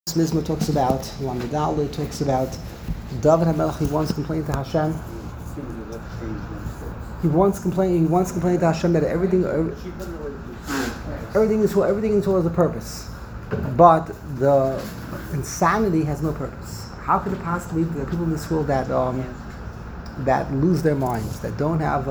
Mizmor talks about, Lamed talks about David HaMelech. He once complained to Hashem. He once complained to Hashem that everything is has a purpose, but the insanity has no purpose. How could it possibly be the people in this world that lose their minds, that don't have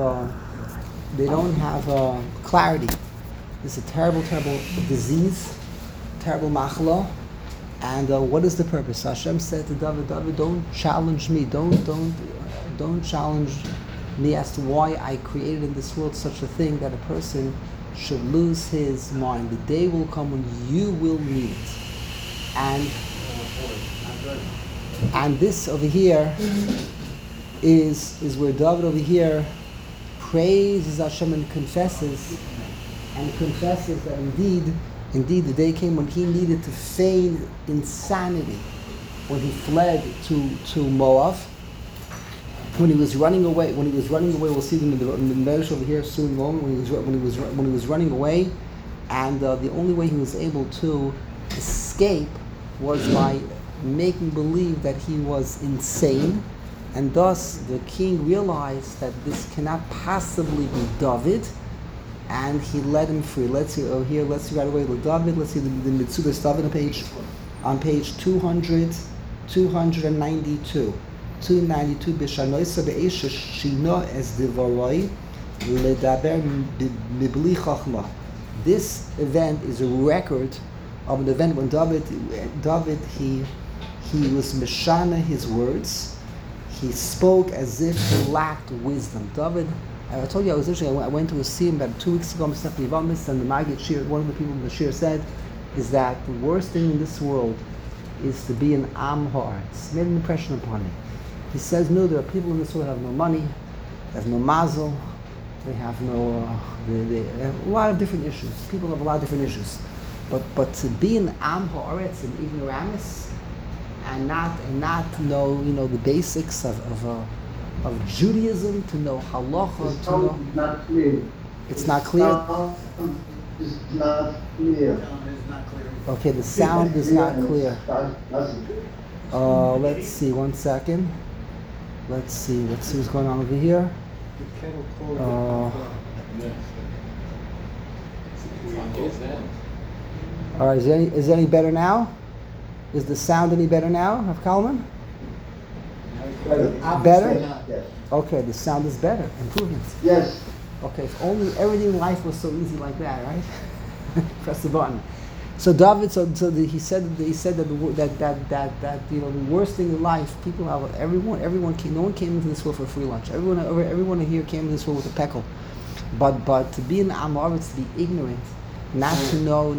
clarity? This is a terrible disease, terrible machla. And what is the purpose? Hashem said to David, don't challenge me. Don't challenge me as to why I created in this world such a thing that a person should lose his mind. The day will come when you will need it. And this over here is where David over here praises Hashem and confesses that Indeed, the day came when he needed to feign insanity, when he fled to Moab. When he was running away, we'll see them in the Medrash over here soon. When he was running away, and the only way he was able to escape was by making believe that he was insane, and thus the king realized that this cannot possibly be David. And he let him free. Let's see right away. Let's see the Mitzudas David on page 292. 292 B'shanoisa be'esha shino es divaroi ledaber mibli chachma. This event is a record of an event when David he was meshana his words. He spoke as if he lacked wisdom. David. I told you I went to a scene about 2 weeks ago, and the Maggid Shir, one of the people in the Shir said, is that the worst thing in this world is to be an Am Ha'aretz. It's made an impression upon me. He says, no, there are people in this world that have no money, they have no mazel, they have no, they have a lot of different issues. People have a lot of different issues. But to be an Am Ha'aretz, an ignoramus, and not know, the basics of Judaism, to know halacha, to know. It's not clear. It's not clear. Okay, the sound is not clear. Let's see. 1 second. Let's see what's going on over here. All right. Is it any better now? Is the sound any better now, Rav Kalman? Better? Yes. Okay, the sound is better. Improvement. Yes. Okay, if only everything in life was so easy like that, right? Press the button. So David, he said that the worst thing in life, people have everyone came. No one came into this world for free lunch. Everyone here came into this world with a peckle. But to be an Amoritz, to be ignorant, not to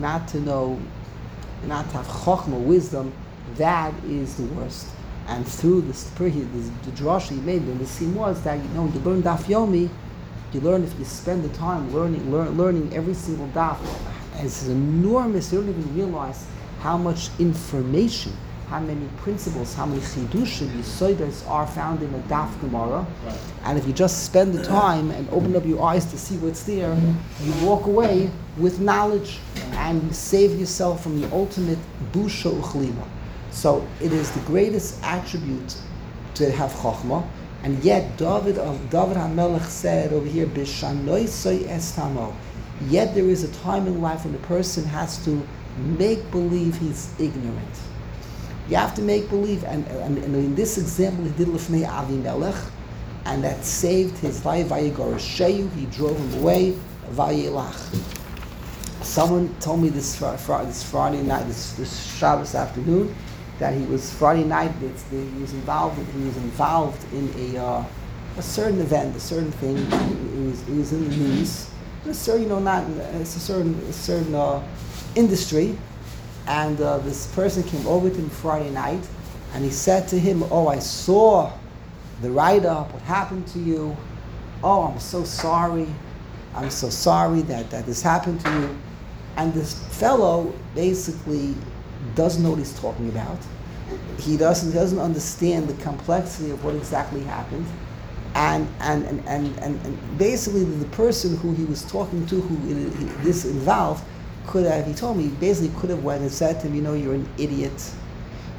have chokhmah, wisdom, that is the worst. And through the drasha he made, and the scene was that you learn daf yomi, you learn if you spend the time learning every single daf. It's enormous. You don't even realize how much information, how many principles, how many chidushim, yisodas are found in a daf Gemara. Right. And if you just spend the time and open up your eyes to see what's there, you walk away with knowledge and you save yourself from the ultimate busha uchlima. So it is the greatest attribute to have chokhmah, and yet David HaMelech said over here, "B'shanoisoi es tamo." Yet there is a time in life when a person has to make believe he's ignorant. You have to make believe, and in this example he did Lifnei Avimelech, and that saved his life. Vayigorasheyu, he drove him away. Vayelach. Someone told me this Friday night, this Shabbos afternoon, that he was Friday night. He was involved in a certain event, a certain thing. He was in the news. It's a certain industry, and this person came over to him Friday night, and he said to him, "Oh, I saw the write-up. What happened to you? Oh, I'm so sorry. I'm so sorry that this happened to you." And this fellow basically doesn't know what he's talking about. He doesn't understand the complexity of what exactly happened, and basically the person who he was talking to, this involved, he told me, basically could have went and said to him, you're an idiot,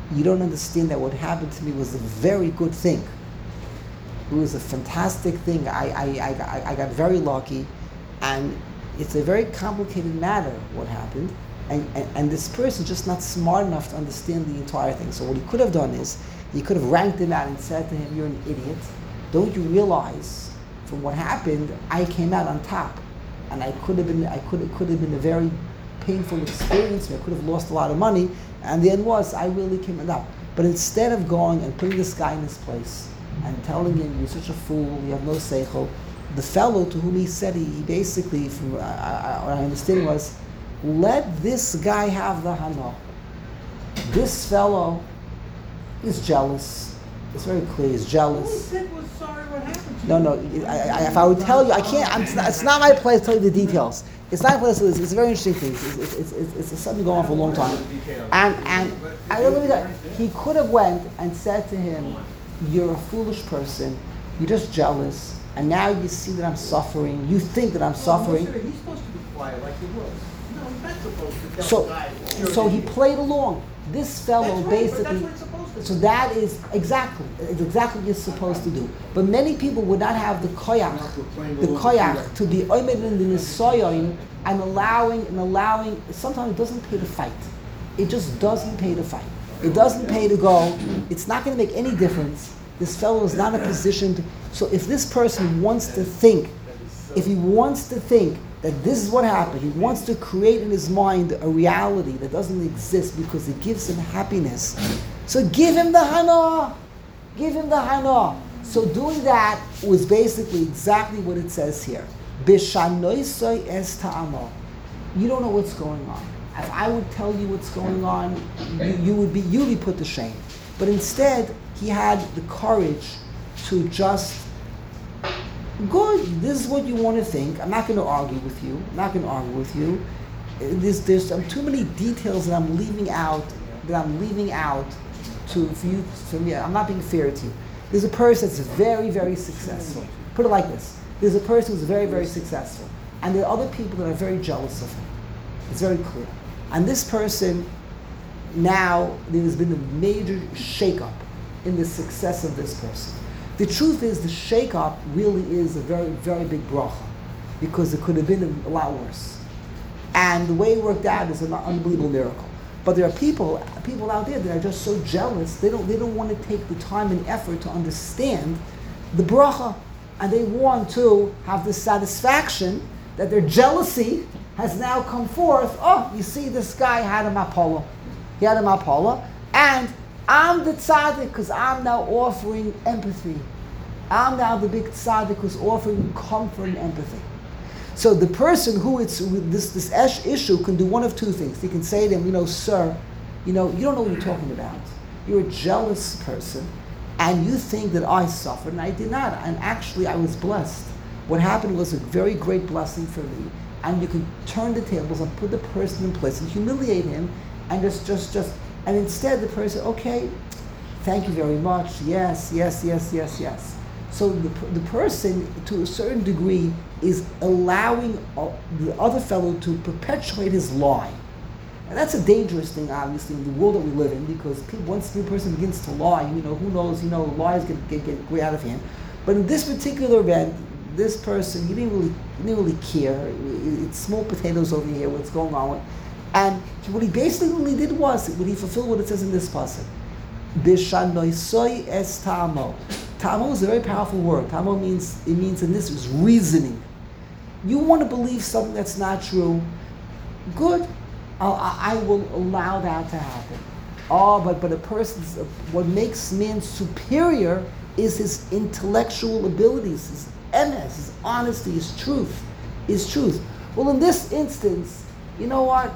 You don't understand that what happened to me was a very good thing. It was a fantastic thing. I got very lucky, and it's a very complicated matter what happened, and this person is just not smart enough to understand the entire thing. So what he could have done is, he could have ranked him out and said to him, "You're an idiot. Don't you realize from what happened, I came out on top, and it could have been a very painful experience. I could have lost a lot of money, and the end was I really came out." But instead of going and putting this guy in his place and telling him, "You're such a fool, you have no seichel," the fellow to whom he said, he basically, from what I understand was, let this guy have the hana. This fellow is jealous. It's very clear, he's jealous. All he said was sorry what happened to No, no. If I would tell you, I can't. It's not my place to tell you the details. It's not my place to do this. It's a very interesting thing. It's something going on for a long time. And I don't believe that he could have went and said to him, "You're a foolish person. You're just jealous. And now you see that I'm suffering. You think that I'm suffering." No, he's supposed to be quiet like he was. No, he's not supposed to tell the guy. So he played along. This fellow That's right, basically. but that's what it's supposed to do. So that is exactly what you're supposed to do. But many people would not have the koyach to be oimed in the nisoyon and allowing. Sometimes it doesn't pay to fight. It just doesn't pay to fight. It doesn't pay to go. It's not going to make any difference. This fellow is not in a position to. So if this person wants to think, that this is what happened, he wants to create in his mind a reality that doesn't exist because it gives him happiness. So give him the hana. Give him the hana. So doing that was basically exactly what it says here. Bishanoisoi es ta'amo. You don't know what's going on. If I would tell you what's going on, you'd be put to shame. But instead, he had the courage to just, good, this is what you want to think. I'm not going to argue with you. There's too many details that I'm leaving out for me. I'm not being fair to you. There's a person that's very, very successful. Put it like this. There's a person who's very, very successful. And there are other people that are very jealous of him. It's very clear. And this person, now, there's been a major shake-up in the success of this person. The truth is, the shake-up really is a very, very big bracha, because it could have been a lot worse. And the way it worked out is an unbelievable miracle. But there are people out there that are just so jealous, they don't want to take the time and effort to understand the bracha. And they want to have the satisfaction that their jealousy has now come forth. Oh, you see, this guy had a mapala. He had a mapala. And I'm the tzaddik because I'm now offering empathy. I'm now the big tzaddik who's offering comfort and empathy. So the person who this issue can do one of two things. He can say to him, "Sir, you don't know what you're talking about. You're a jealous person, and you think that I suffered, and I did not. And actually, I was blessed. What happened was a very great blessing for me. And you can turn the tables and put the person in place and humiliate him, and just. And instead, the person, okay, thank you very much. Yes. So the person, to a certain degree, is allowing the other fellow to perpetuate his lie. And that's a dangerous thing, obviously, in the world that we live in, because once the person begins to lie, who knows, lies get way out of hand. But in this particular event, this person, he didn't really care. It's small potatoes over here, what's going on. And what he basically did was, he fulfilled what it says in this passage. Bishanoisoi es ta'amo. Ta'amo is a very powerful word. Ta'amo means in this is reasoning. You want to believe something that's not true, good. I will allow that to happen. But a person's, what makes man superior is his intellectual abilities, his emes, his honesty, his truth. Well, in this instance, you know what?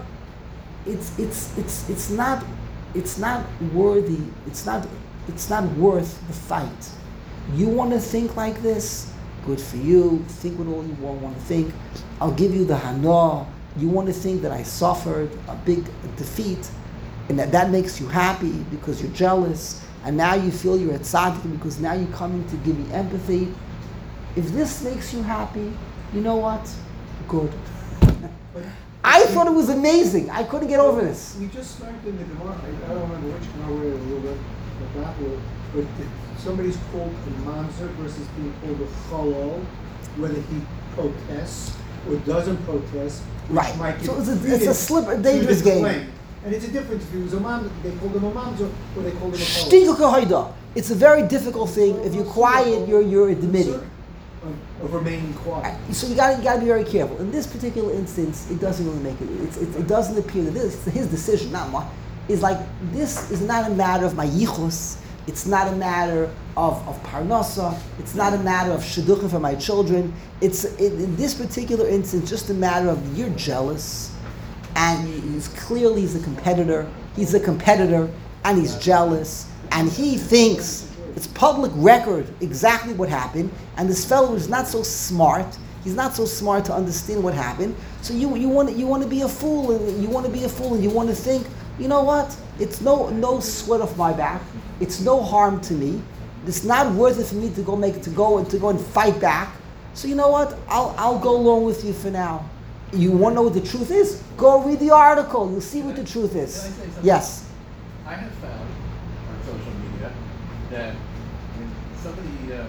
It's not worthy. It's not worth the fight. You want to think like this? Good for you. Think what all you want to think. I'll give you the hana. You want to think that I suffered a big defeat, and that makes you happy because you're jealous, and now you feel you're a tzaddik because now you're coming to give me empathy. If this makes you happy, you know what? Good. I thought it was amazing. I couldn't get over this. We just learned in the Gemara, I don't remember which Gemara we read about, but somebody's called a mamzer versus being called a chalal, whether he protests or doesn't protest, which Right. might So give it's a slippery, dangerous game. And it's a difference if he was a mamzer, they called him a mamzer, or they called him a chalal. Shtigu kahoida. It's a very difficult thing. If you're quiet, you're admitting. Of remaining quiet. So you gotta be very careful. In this particular instance, it doesn't really make it. It doesn't appear that this his decision, not mine. Is like this is not a matter of my yichus. It's not a matter of parnasa. It's not a matter of shidduchim for my children. In this particular instance just a matter of you're jealous, and he's a competitor. He's a competitor, and he's jealous, and he thinks. It's public record exactly what happened, and this fellow is not so smart. He's not so smart to understand what happened. So you want to be a fool, and you want to think, you know what? It's no sweat off my back. It's no harm to me. It's not worth it for me to go and fight back. So you know what? I'll go along with you for now. You want to know what the truth is? Go read the article. You'll see what the truth is. Can I say something? Yes. I have found on social media that when somebody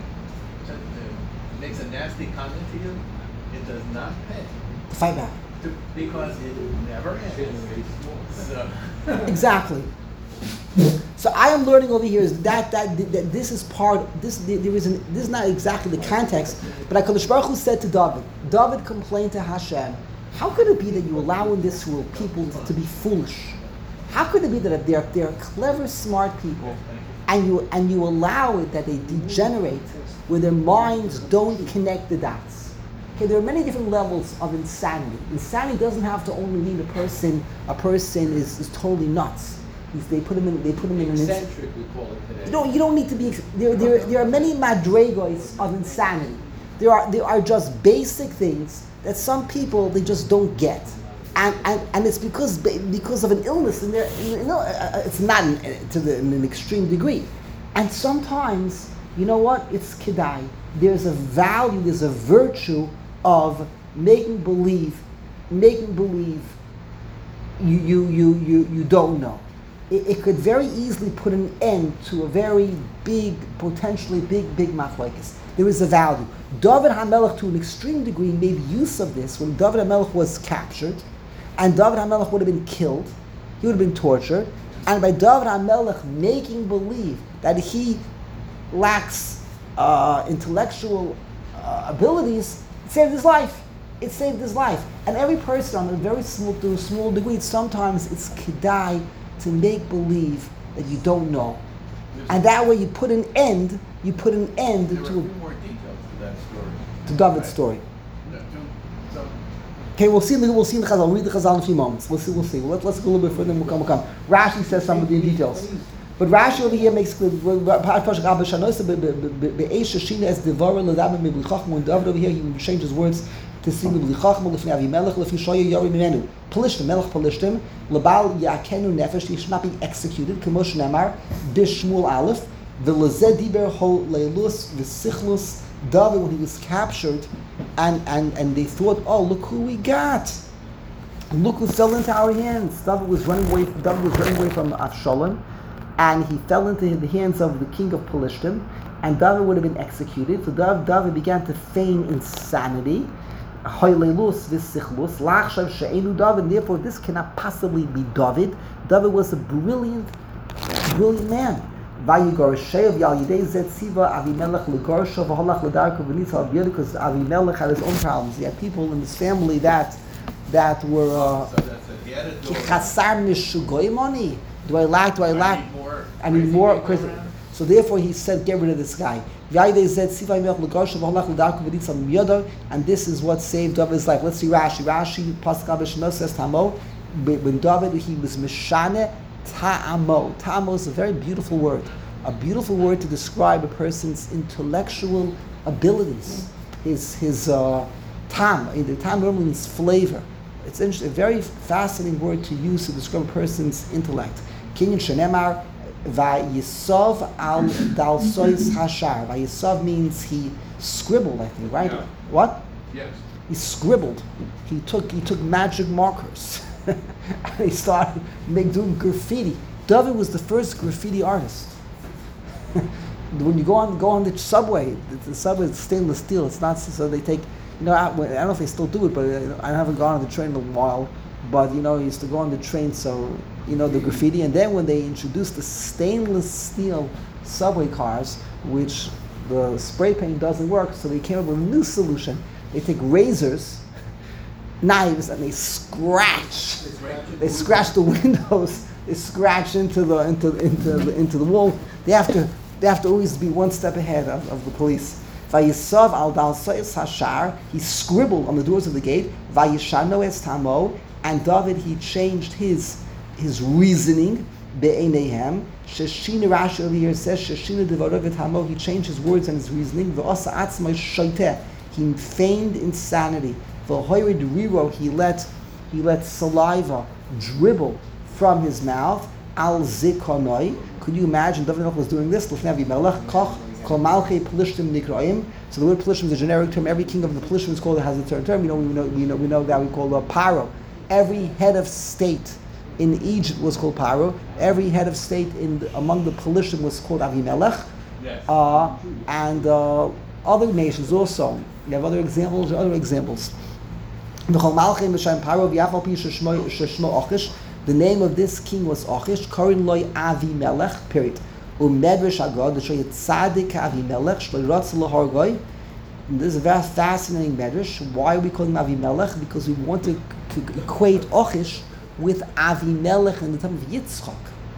makes a nasty comment to you, it does not pay Fight back. because it never ends. So, Exactly. So I am learning over here is that this is part. This is not exactly the context, but HaKadosh Baruch Hu said to David. David complained to Hashem, "How could it be that you allow in this world people to be foolish? How could it be that they're clever, smart people, and you allow it that they degenerate, where their minds don't connect the dots?" Okay, there are many different levels of insanity. Insanity doesn't have to only mean a person is totally nuts. They put him in an eccentric, we call it today. You don't need to be. There are many madregos of insanity. There are just basic things that some people they just don't get, and it's because of an illness, and it's not in an extreme degree, and sometimes you know what, it's kedai. There's a value, there's a virtue of making believe you don't know. It could very easily put an end to a very big, potentially big machlokes. There is a value. David HaMelech, to an extreme degree, made use of this when David HaMelech was captured, and David HaMelech would have been killed. He would have been tortured, and by David HaMelech making believe that he lacks intellectual abilities, it saved his life. It saved his life. And every person, on a very small degree, sometimes it's kedai to make believe that you don't know, and that way you put an end There were a to few more details to that story. David's story. So, Okay, we'll see in the Chazal. We'll read the Chazal in a few moments. Let's see. Let's go a little bit further, and we'll come. Rashi says some of the details. But Rashi over here makes clear, when David over here, he would change his words to sing Pelishtim, Melech Pelishtim, Labal Yakenu Nefesh, he should not be executed, Kemosh Nemar, Bishmul Aleph, V'lezeh Diber Ho Leilus, V'sichlus, David, when he was captured, and they thought, oh, look who we got. Look who fell into our hands. David was running away from Avshalom, and he fell into the hands of the king of Pelishtim, and David would have been executed. So David began to feign insanity. Therefore, this cannot possibly be David. David was a brilliant man. Because Avimelech had his own problems. He had people in his family that were so that's it. He had a daughter. Do I lack? I need more. So therefore he said, get rid of this guy. And this is what saved David's life. Let's see Rashi. Rashi, Pascal Bishno says Tamo. When David, he was Mishane Ta'amo. Ta'amo is a very beautiful word. A beautiful word to describe a person's intellectual abilities. His tam. The tam normally means flavor. It's interesting, a very fascinating word to use to describe a person's intellect. Kinyan Shenemar Vayisov al dalsois hashar. Vayisov means he scribbled, I think, right? Yeah. What? Yes. He scribbled. He took magic markers. And he started doing graffiti. David was the first graffiti artist. When you go on the subway, the subway is stainless steel. It's not so they take. I don't know if they still do it, but I haven't gone on the train in a while. But you used to go on the train, so the graffiti. And then when they introduced the stainless steel subway cars, which the spray paint doesn't work, so they came up with a new solution. They take razors, knives, and they scratch. They scratch the windows. They scratch into the wall. They have to always be one step ahead of the police. Vayisav al dal sois hashar. He scribbled on the doors of the gate. Vayishano es tamo. And David, he changed his reasoning. Be'enehem. Sheshina Rashi over here says Sheshina devarov et hamo. He changed his words and his reasoning. V'osa atzmai shoiteh. He feigned insanity. V'hoirid riro. He let saliva dribble from his mouth. Al zikonoi. Could you imagine David was doing this? L'fnei Avimelech koch kol malchei Pelishtim nikraim. So the word Pelishtim is a generic term. Every king of the Pelishtim is called. It has a third term. We know that we call Paro. Every head of state in Egypt was called Paro. Every head of state among the Pelishtim was called Avimelech. Yes. And other nations also. You have other examples. The name of this king was Achish. Korin loy Avimelech. Period. Umedrash Agad. This is a very fascinating medrash. Why are we calling him Avimelech? Because we want to equate Achish with Avimelech in the time of Yitzchak.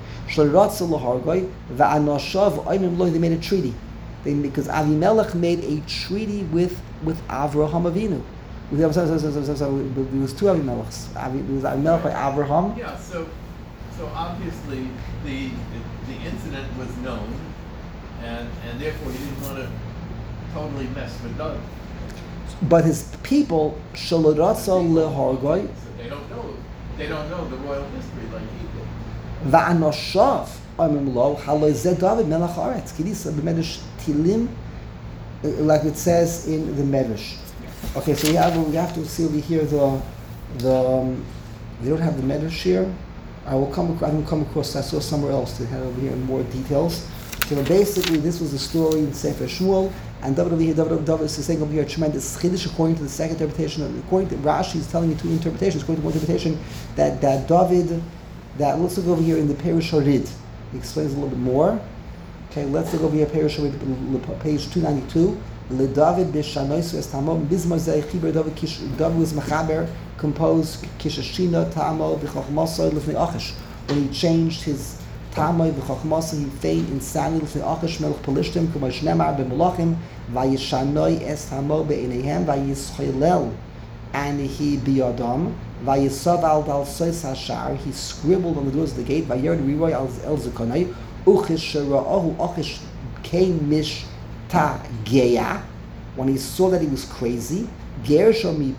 They made a treaty. Because Avimelech made a treaty with Avraham Avinu. There was two Avimelechs. There was Avimelech by Avraham. Yeah, so obviously the incident was known, and therefore he didn't want to totally mess with David. But his people, Shaloratza lehargoi. They don't know the royal history like he did. Va'anoshav amimlo halozeh David melech haaretz. Kidisa b'medrash Tilim, like it says in the medrash. Okay, so we have to see over here we don't have the medrash here. I will come across. I saw somewhere else to have over here in more details. So basically, this was the story in Sefer Shmuel, and David is saying over here a tremendous chiddush according to the second interpretation. According to Rashi, is telling you two interpretations. According to one interpretation, that David, let's look over here in the Perush Harid. He explains a little bit more. Okay, let's look over here, Perush Harid, page 292. LeDavid b'shanois v'estamom bizmar zeh chiber David was mechaber, composed kishashina ta'amo v'chachmasa l'fnei Achish. When he changed his ta'amo v'chachmasa, he feigned insanity l'fnei Achish melech Pelishtim k'mo shnemar b'melachim v'yishanoi es ta'amo be'eneihem v'yischolel, and he biyadam v'yisav al dal sois hashar. He scribbled on the doors of the gate v'yerd riroy el zikonai uchish shera'ahu. Achish came mish Geya, when he saw that he was crazy, in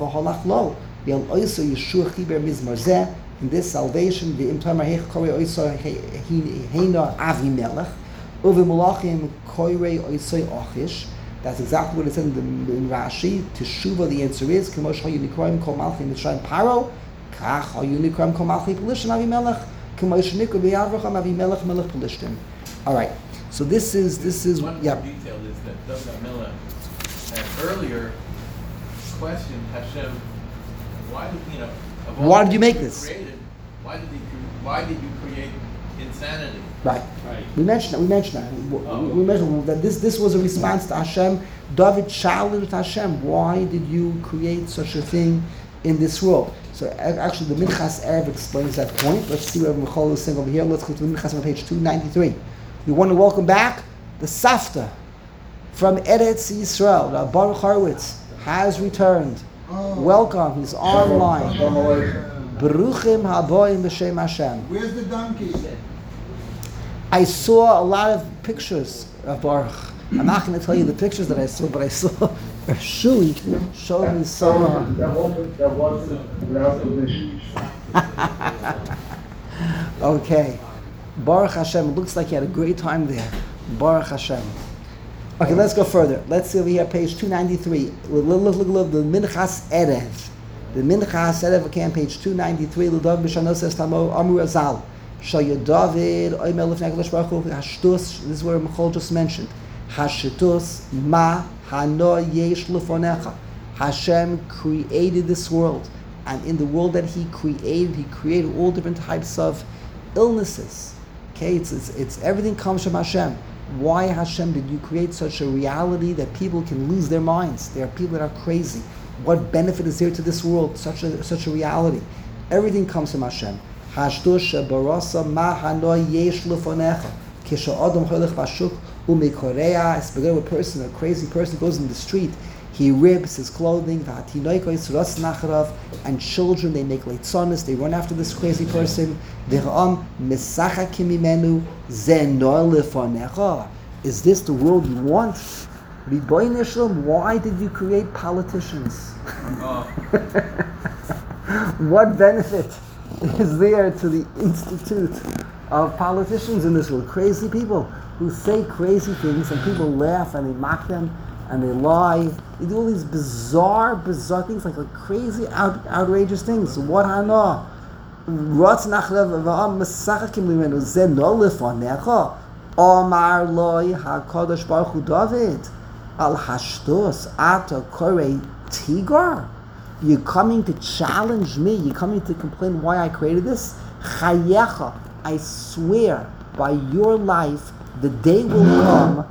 this salvation, that's exactly what it said in Rashi. Teshuvah, the answer is all right. So this is one more detail is that David Amelech had earlier questioned Hashem, why did you make this? Why did you create insanity? Right. We mentioned that. We mentioned that this was a response to Hashem. David challenged Hashem. Why did you create such a thing in this world? So actually, the Minchas Erev explains that point. Let's see what Michal is saying over here. Let's go to the Minchas on page 293. We want to welcome back the Safta from Eretz Yisrael. Baruch Horowitz has returned. Welcome. He's online. Baruchim haboim b'shem Hashem. Where's the donkey? I saw a lot of pictures of Baruch. I'm not going to tell you the pictures that I saw, but I saw Shui showed me some. Okay. Baruch Hashem. It looks like he had a great time there. Baruch Hashem. Okay, let's go further. Let's see over here, page 293. Look, the Minchas Erev. The Minchas Erev, again, page 293. L'David b'shano says Tamo Amru Azal. Shaya David Oimel Lefnei HaKadosh Baruch Hu Hashtus. This is where Michal just mentioned. Hashitus Ma Hano Yesh Lefonecha. Hashem created this world, and in the world that He created all different types of illnesses. Okay, it's everything comes from Hashem. Why, Hashem, did you create such a reality that people can lose their minds? There are people that are crazy. What benefit is there to this world? Such a reality. Everything comes from Hashem. Hashdush barasa ma hano yesh lefonecha. Kisha adam cholech bashuk umikorea. It's begun with a crazy person goes in the street. He rips his clothing, and children, they make leitzonis, they run after this crazy person. Is this the world you want? Why did you create politicians? What benefit is there to the institute of politicians in this world? Crazy people who say crazy things and people laugh and they mock them. And they lie. They do all these bizarre things, like crazy, outrageous things. What hana? Rotz nachlev v'am mesachakim limenu ze no lefonecha. Omar loy HaKadosh Baruch Hu David al hashtos ata korei tigar. You're coming to challenge me. You're coming to complain why I created this. Chayecha, I swear by your life, the day will come.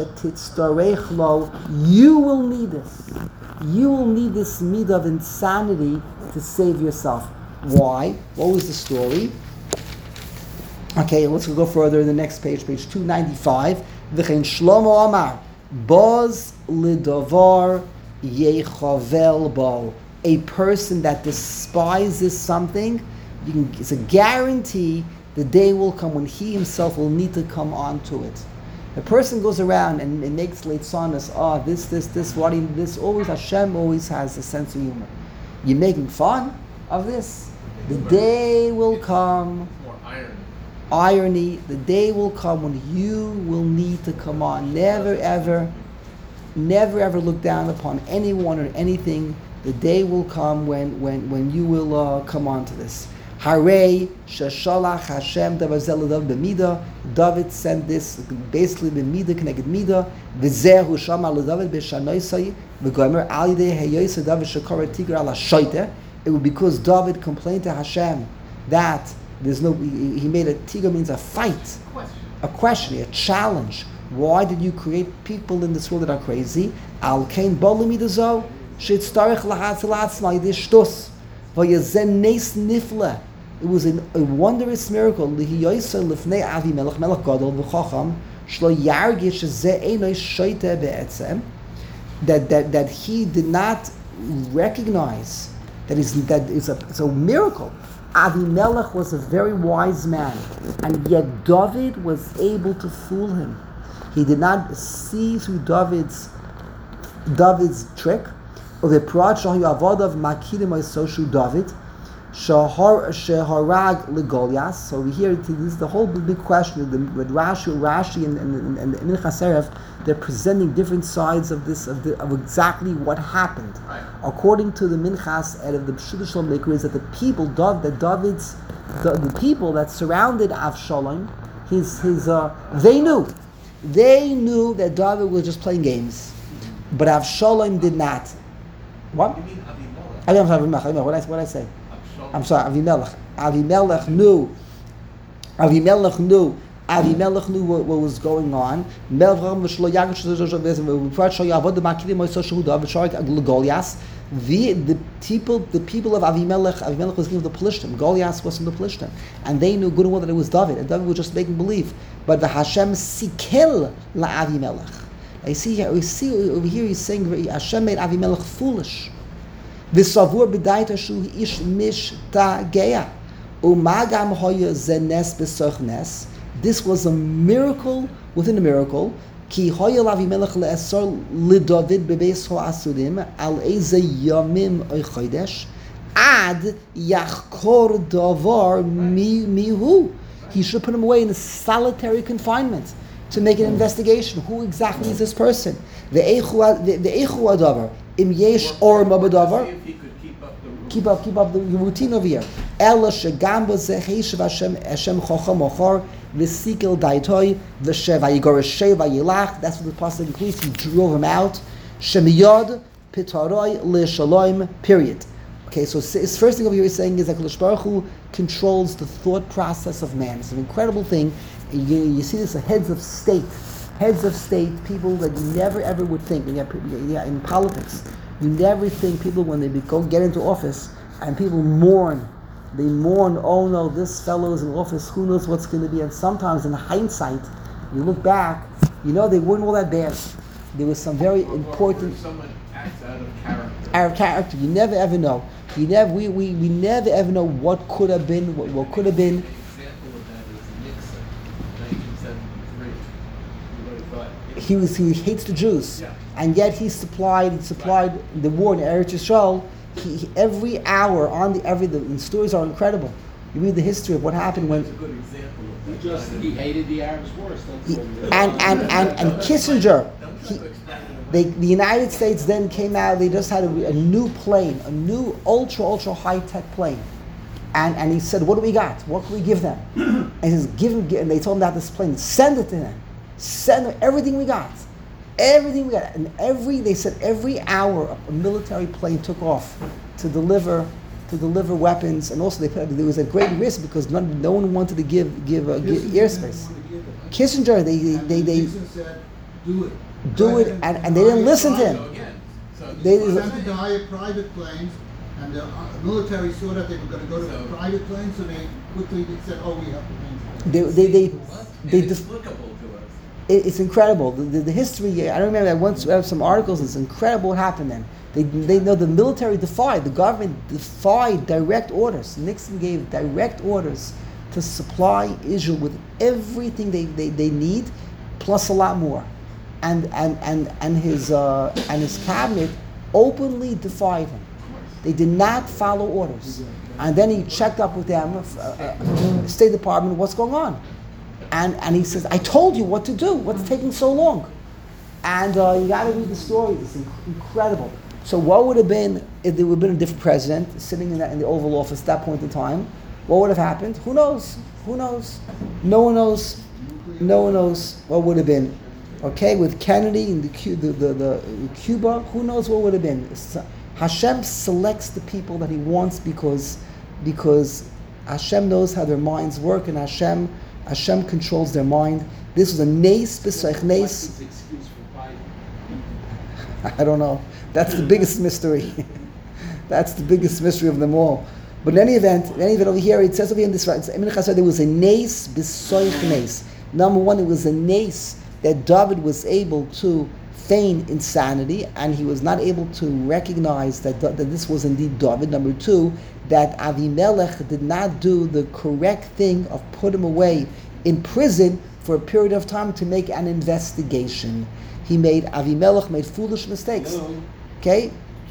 You will need this. You will need this need of insanity to save yourself. Why? What was the story? Okay, let's go further in the next page, page 295. V'chein Shlomo Amar, Boz lidavar yechavel bo. A person that despises something, it's a guarantee the day will come when he himself will need to come onto it. A person goes around and makes leitzonos, this. Always Hashem always has a sense of humor. You're making fun of this. The day will come. More irony. The day will come when you will need to come on. Never ever look down upon anyone or anything. The day will come when you will come on to this. Harei sheshalach Hashem davar b'mida. David sent this basically b'mida connected mida. V'zehu shama l'David b'shanoisai v'gomer al yidei heyoyse David shekara tigra ala shoyte. It was because David complained to Hashem that there's no. He made a tigra means a fight, a question, a challenge. Why did you create people in this world that are crazy? Al kain bolu midazo shetzarich lahatz latzma yidei shtus v'yazen nes nifle. It was a wondrous miracle. That he did not recognize that it's a miracle. Avimelech was a very wise man, and yet David was able to fool him. He did not see through David's trick. Or the Prat Shahu Avodav Makidim Soshu David. Sheharag legolias. So we hear this is the whole big question with Rashi and Minchas Erev. They're presenting different sides of this of exactly what happened. Right. According to the Minchas Erev, the Pshuta Shalom Maker is that the people the people that surrounded Avshalom, they knew that David was just playing games, but Avshalom did not. What? You mean Avimelech? What did I say? Avshalom. I'm sorry, Avimelech. Avimelech knew what was going on. The people of Avimelech was given the Pelishtim. Goliath wasn't the Pelishtim. And they knew good and well that it was David. And David was just making believe. But the Hashem sikel la Avimelech. We see over here he's saying Hashem made Avimelech foolish. V'savur b'daita shu ish mishtagea umagam hoya zenes b'sochnes. This was a miracle within a miracle. Ki hoya l'Avimelech le'esor l'David bebeis ho'asudim al eze yamim oichodesh ad yachkor davar mihu. He should put him away in a solitary confinement. to make an investigation. Who exactly is this person? The eichu adavar im yesh or mabadavar. See if he could keep up the rules. Keep up the routine over here. Ela shegamba zeheshav Hashem chocham ochar v'sikil daitoi v'shev v'yigor shev v'yilach. That's what the pasuk includes. He drove him out. Shemiyod pitaroi le'shalom. Period. Okay, so his first thing over here is saying is that Kadosh Baruch Hu controls the thought process of man. It's an incredible thing. And you see this, heads of state, people that you never ever would think. In politics, you never think people when they get into office and people mourn. They mourn, oh no, this fellow is in office, who knows what's going to be. And sometimes in hindsight, you look back, they weren't all that bad. There was some very important... Or someone acts out of character. Out of character. You never ever know. We never ever know what could have been, what could have been. An example of that is Nixon, 1973. He hates the Jews, Yeah. and yet he supplied the war in Eretz Yisrael. He every hour the stories are incredible. You read the history of what happened when That's a good example of that. He hated the Arabs worse. and Kissinger. Don't try to explain it away. The United States then came out. They just had a new plane, a new ultra high tech plane, and he said, "What do we got? What can we give them?" And he says, "Give him." And they told him about this plane. Send it to them. Send them everything we got. Everything we got. And they said every hour a military plane took off to deliver weapons, and also there was a great risk because no one wanted to give airspace. Kissinger, they Nixon said, do it. do it, and they didn't listen to So him. again, They- They attempted to hire private planes, and the military saw that they were going to go to So- private planes, so they quickly said, "Oh, we have the planes." They inexplicable to us. it's incredible. The history. I remember I once read some articles. It's incredible what happened then. They know the military the government defied direct orders. Nixon gave direct orders to supply Israel with everything they need, plus a lot more. And his cabinet openly defied him. They did not follow orders. And then he checked up with them, State Department, what's going on? And he says, I told you what to do. What's taking so long? And you got to read the story. It's incredible. So what would have been if there would have been a different president sitting in the Oval Office at that point in time? What would have happened? Who knows? Who knows? No one knows. No one knows what would have been. Okay, with Kennedy and the Cuba, who knows what would have been? Hashem selects the people that He wants because Hashem knows how their minds work, and Hashem controls their mind. This was a nes b'soich nes. What's his excuse for Biden? I don't know. That's the biggest mystery. That's the biggest mystery of them all. But in any event over here, it says over here in this, there was a nes b'soich nes. Number one, it was a nes that David was able to feign insanity, and he was not able to recognize that this was indeed David. Number two, that Avimelech did not do the correct thing of put him away in prison for a period of time to make an investigation. Avimelech made foolish mistakes. Okay?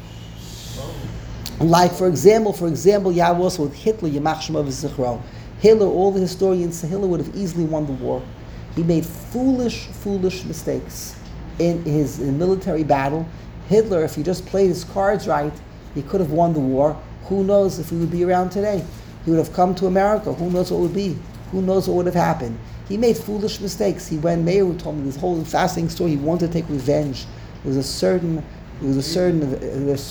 Like for example, you have also with Hitler, Yamach Shema v'Zichro. Hitler, all the historians say Hitler would have easily won the war. He made foolish mistakes in his military battle. Hitler, if he just played his cards right, he could have won the war. Who knows if he would be around today? He would have come to America. Who knows what would be? Who knows what would have happened? He made foolish mistakes. Meir told me this whole fascinating story. He wanted to take revenge. There was a certain Albania, there was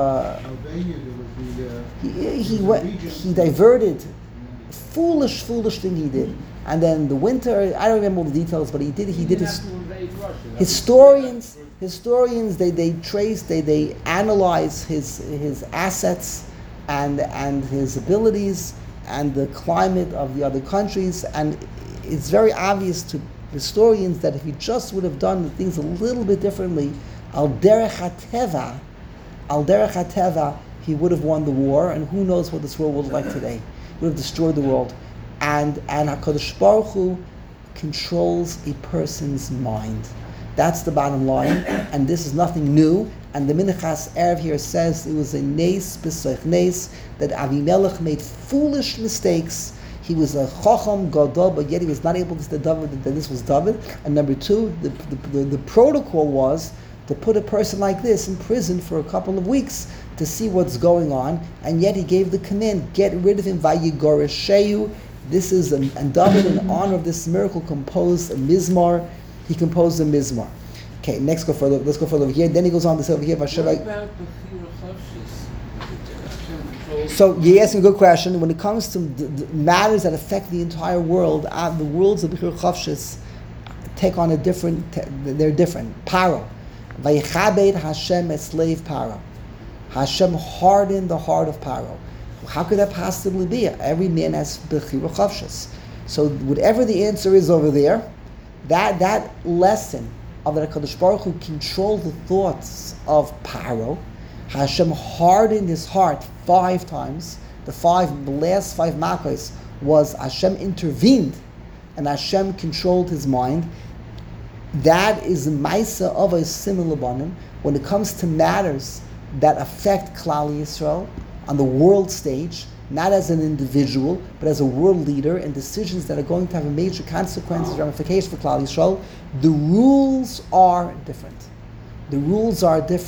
the he diverted. Foolish thing he did. And then the winter, I don't remember all the details, but he did his historians they analyze his assets and his abilities and the climate of the other countries, and it's very obvious to historians that if he just would have done things a little bit differently, al derech hateva, he would have won the war, and who knows what this world would look like today. He would have destroyed the world. And HaKadosh Baruch Hu controls a person's mind. That's the bottom line, and this is nothing new. And the Minchas Erev here says it was a nes b'soich nes, that Avimelech made foolish mistakes. He was a chacham gadol, but yet he was not able to say David that this was David. And number two, the protocol was to put a person like this in prison for a couple of weeks to see what's going on, and yet he gave the command, get rid of him, vayigoresheyu. This is, and David, in honor of this miracle, composed a mizmar. He composed a mizmar. Okay, let's go further over here. Then he goes on to say over here, What Vashavai. about the Chira Chavshis? So you're asking a good question. When it comes to the matters that affect the entire world, the worlds of Bechir Chavshis take on a different, they're different. Paro. Vayichabed Hashem a slave Paro. Hashem hardened the heart of Paro. How could that possibly be? Every man has Bechir Chavshis. So whatever the answer is over there, that lesson of that HaKadosh Baruch Hu controlled the thoughts of Paro. Hashem hardened his heart 5 times. The last 5 makos was Hashem intervened and Hashem controlled his mind. That is Maisa of a similar banim when it comes to matters that affect Klal Yisrael on the world stage, not as an individual, but as a world leader, and decisions that are going to have a major consequences, ramifications for Klal Yisrael. The rules are different. There's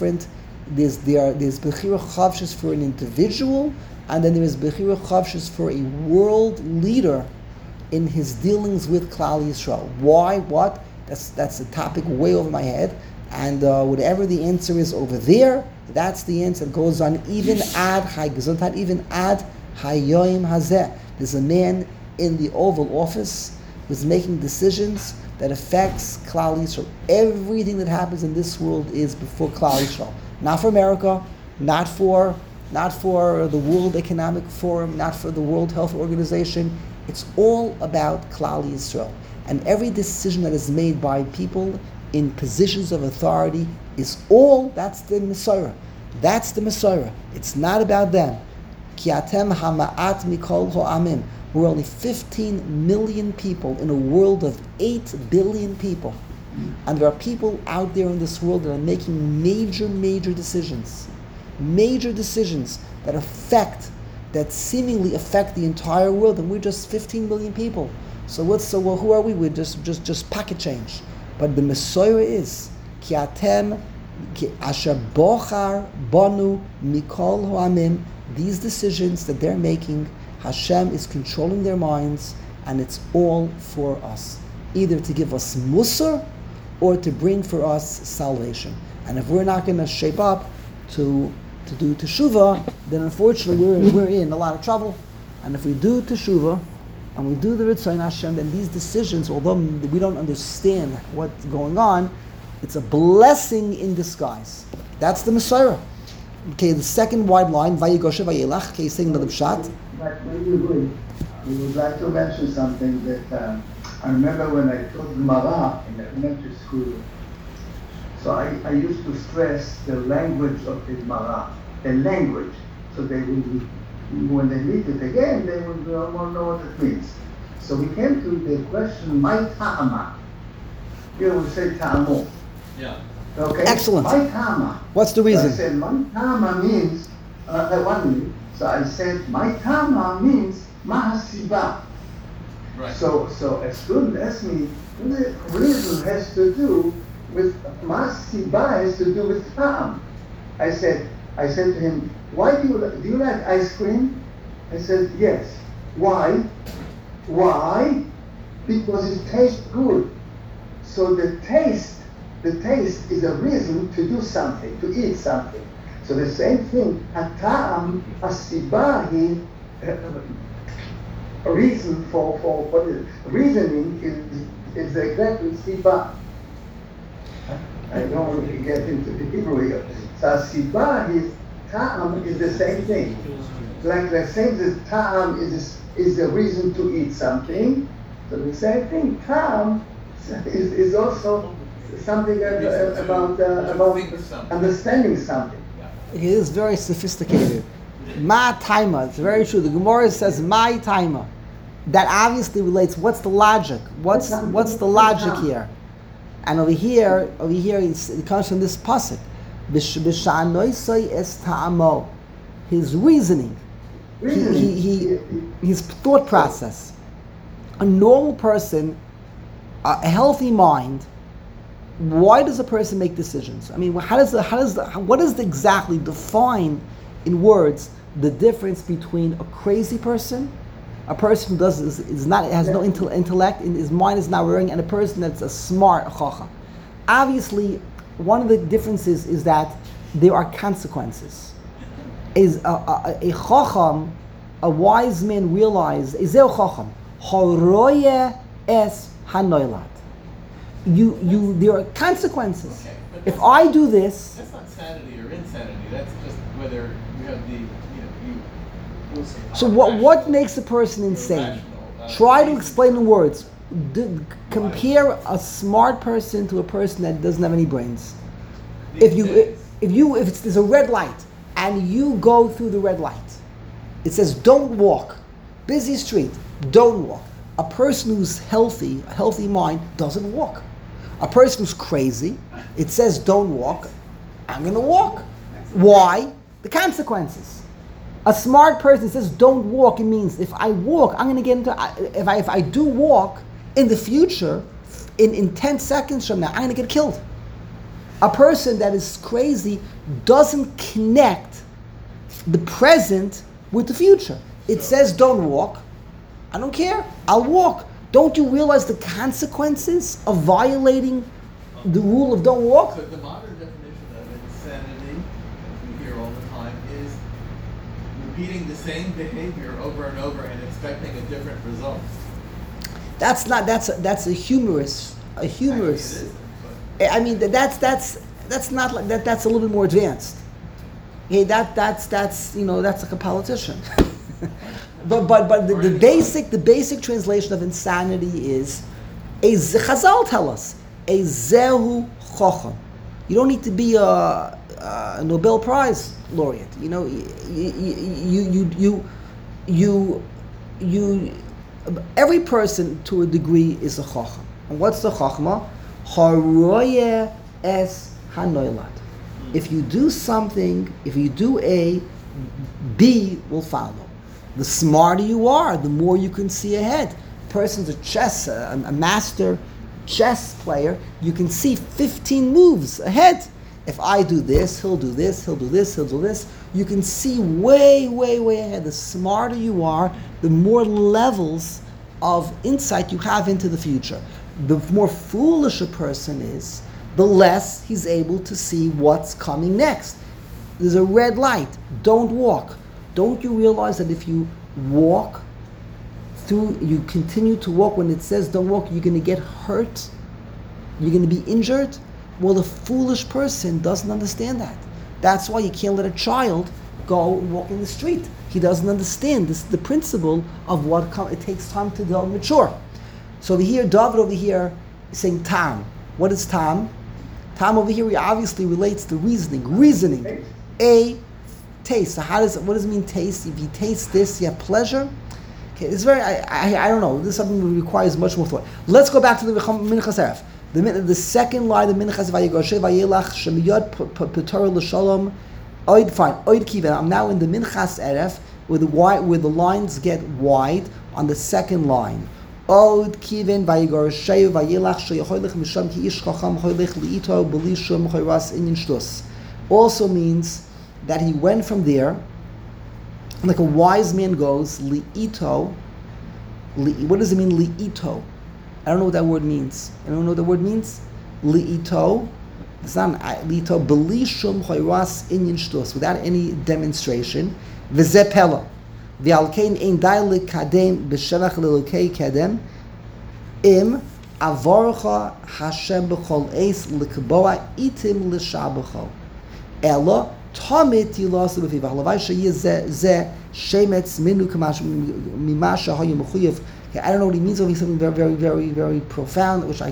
Bechira Chavshis for an individual, and then there is Bechira Chavshis for a world leader in his dealings with Klal Yisrael. Why? What? That's a topic way over my head. And whatever the answer is over there, that's the answer that goes on even ad Chai Gesundheit, even ad Hayoim Hazeh. There's a man in the Oval Office who's making decisions that affects Klal Yisrael. Everything that happens in this world is before Klal Yisrael. Not for America, not for the World Economic Forum, not for the World Health Organization. It's all about Klal Yisrael. And every decision that is made by people in positions of authority is all, that's the Messiah. That's the Messiah. It's not about them. Ki atem hama'at mikol ho'amim. We're only 15 million people in a world of 8 billion people. And there are people out there in this world that are making major decisions. Major decisions that seemingly affect the entire world, and we're just 15 million people. So who are we? We're just pocket change. But the Messiah is Ki atem asher bochar banu mikol ho'amim. These decisions that they're making, Hashem is controlling their minds, and it's all for us. Either to give us musar or to bring for us salvation. And if we're not going to shape up to do teshuvah, then unfortunately we're in a lot of trouble. And if we do teshuvah and we do the Ritzayin Hashem, then these decisions, although we don't understand what's going on, it's a blessing in disguise. That's the Messiah. Okay, the second wide line, Vayigoshe Vayelach, okay, saying the Pshat. But when you would like to mention something that I remember when I taught Gemara in elementary school. So I used to stress the language of the Gemara, the language. So they would, when they read it again, they would know what it means. So we came to the question, my ta'ama. Here we say ta'amo. Yeah. Okay? Excellent. My ta'ama. What's the reason? So I said, my ta'ama means, 1 minute. So I said, my ta'ama means mahasiba. Right. So a student asked me, the reason has to do with mahasiba, has to do with ta'am. I said to him, why do you like ice cream? I said, yes. Why? Why? Because it tastes good. So the taste is a reason to do something, to eat something. So the same thing, a-ta'am, a-sibahi, a reason for the reasoning is exactly siba. I don't want to get into the Hebrew here. So siba is ta'am is the same thing. Like the same as ta'am is the reason to eat something. So the same thing, ta'am is also something about understanding something. It is very sophisticated. Ma taima, it's very true. The Gemara says my taima. That obviously relates. What's the logic? What's the logic here? And over here it comes from this pasuk. B'sha'anoisai es ta'amo. His reasoning. his thought process. A normal person, a healthy mind. Why does a person make decisions? I mean, what does exactly define in words the difference between a crazy person, a person who has no intellect, and his mind is not working, and a person that's a smart chacham? Obviously, one of the differences is that there are consequences. Is a chacham, a wise man realizes, is a chacham, horoye es hanoilad. There are consequences. Okay, but If I do this, that's not sanity or insanity. That's just whether you have the, you so what makes a person insane? Try to explain in words. Compare a smart person to a person that doesn't have any brains. If there's a red light and you go through the red light, it says don't walk, busy street, don't walk. A person who's healthy, a healthy mind, doesn't walk. A person who's crazy, it says don't walk, I'm going to walk. Why? The consequences. A smart person says don't walk, it means if I walk, I'm going to get into, if I do walk in the future, in 10 seconds from now, I'm going to get killed. A person that is crazy doesn't connect the present with the future. It says don't walk, I don't care, I'll walk. Don't you realize the consequences of violating the rule of don't walk? So the modern definition of insanity, as we hear all the time, is repeating the same behavior over and over and expecting a different result. That's a humorous. Actually, it isn't, but I mean that's not like that. That's a little bit more advanced. Okay, that's like a politician. but the basic translation of insanity is Chazal tell us a zehu chacham. You don't need to be a Nobel Prize laureate. You know, you every person to a degree is a chacham. And what's the chachma? Haroye es hanoilad. If you do something, if you do A, B will follow. The smarter you are, the more you can see ahead. A person's a master chess player, you can see 15 moves ahead. If I do this, he'll do this, he'll do this, he'll do this. You can see way, way, way ahead. The smarter you are, the more levels of insight you have into the future. The more foolish a person is, the less he's able to see what's coming next. There's a red light, don't walk. Don't you realize that if you walk through, you continue to walk when it says don't walk, you're going to get hurt? You're going to be injured? Well, the foolish person doesn't understand that. That's why you can't let a child go and walk in the street. He doesn't understand this, the principle of it takes time to develop mature. So David over here is saying tam. What is tam? Tam over here obviously relates to reasoning. A taste. So what does it mean taste? If you taste this, you have pleasure. Okay, it's very. I don't know. This is something that requires much more thought. Let's go back to the Minchas Erev. The second line, the Minchas Vayigoshe Vayelach Shemiyot Petor L'Shalom. Oid fine. Oid Kiven. I'm now in the Minchas Erev where the lines get wide on the second line. Oid Kiven Vayigoshe Vayelach Sheyocholich Misham Ki Ish Chacham Cholich Liito B'li Shum Choras Inyan Shtus. Also means that he went from there, like a wise man goes, li'ito. What does it mean, li'ito? I don't know what that word means. I don't know what the word means. Li'ito. It's not li'ito. B'li shum choiras inyan shtus. Without any demonstration. V'zeh pella. V'alkein ein dai l'kadem b'shevach l'lokei kedem. Im avorcha Hashem b'chol eis l'kboa itim l'shabecho. Ella Tomit yilasu b'fiv. Halavai sheyeh zeh shemetz minu kamash mimasha hayu mechuyev. I don't know what he means. It's something very, very, very, very profound, which I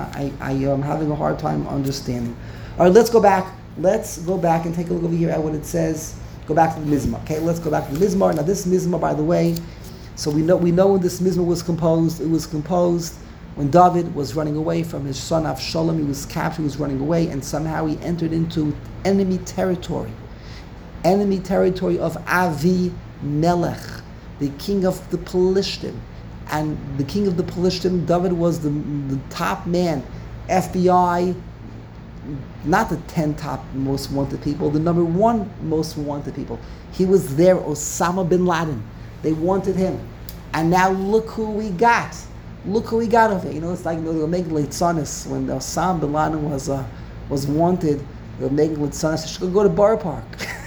am having a hard time understanding. All right, let's go back. Let's go back and take a look over here at what it says. Go back to the Mizmar. Okay, let's go back to the Mizmar. Now, this Mizmar, by the way, so we know when this Mizmar was composed. It was composed when David was running away from his son Avshalom. He was captured. He was running away, and somehow he entered into enemy territory of Avi Melech, the king of the Pelishtim. And the king of the Pelishtim, David was the top man. FBI, not the 10 top most wanted people, the number 1 most wanted people. He was there, Osama bin Laden. They wanted him. And now look who we got. Look who we got of it. It's like, they were making Leitzanis when Osama bin Laden was wanted. They were making Leitzanis. She should go to Borough Park.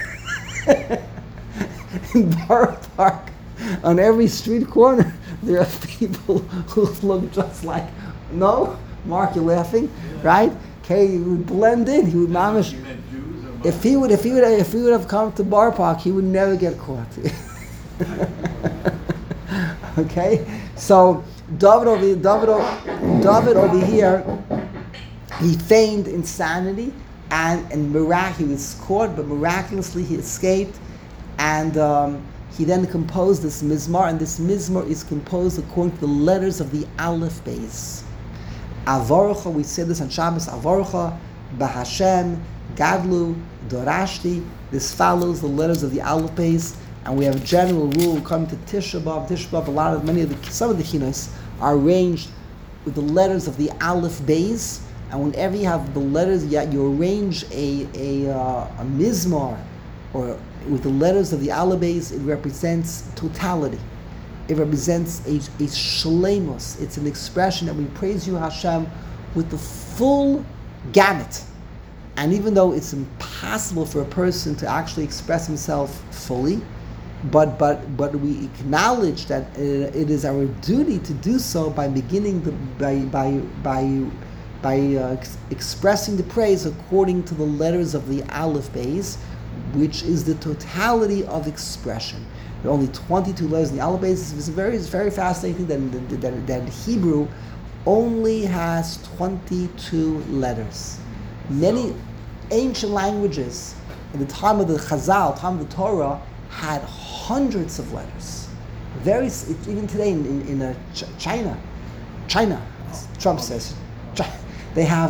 In Borough Park, on every street corner, there are people who look just like, no? Mark, you're laughing, right? Okay, he would blend in. He would mamish. You meant Jews or If he would have come to Borough Park, he would never get caught. Okay, so David over here, he feigned insanity, and he was caught, but miraculously he escaped, and he then composed this mizmar, and this mizmar is composed according to the letters of the Aleph Beis. Avarocha, we say this on Shabbos, Avarocha, Bahashem, Gadlu, Dorashti. This follows the letters of the Aleph Beis, and we have a general rule coming to Tisha B'Av. Some of the chinos are arranged with the letters of the Aleph Beis, and whenever you have the letters, you arrange a mizmar, or with the letters of the Aleph Beis, it represents totality. It represents a shleimus. It's an expression that we praise you, Hashem, with the full gamut. And even though it's impossible for a person to actually express himself fully, but we acknowledge that it is our duty to do so by beginning expressing the praise according to the letters of the Aleph Beis, which is the totality of expression. There are only 22 letters in the Aleph Beis. It's very fascinating that Hebrew only has 22 letters. Many ancient languages, in the time of the Chazal, time of the Torah, had hundreds of letters. Even today in China, Trump says, they have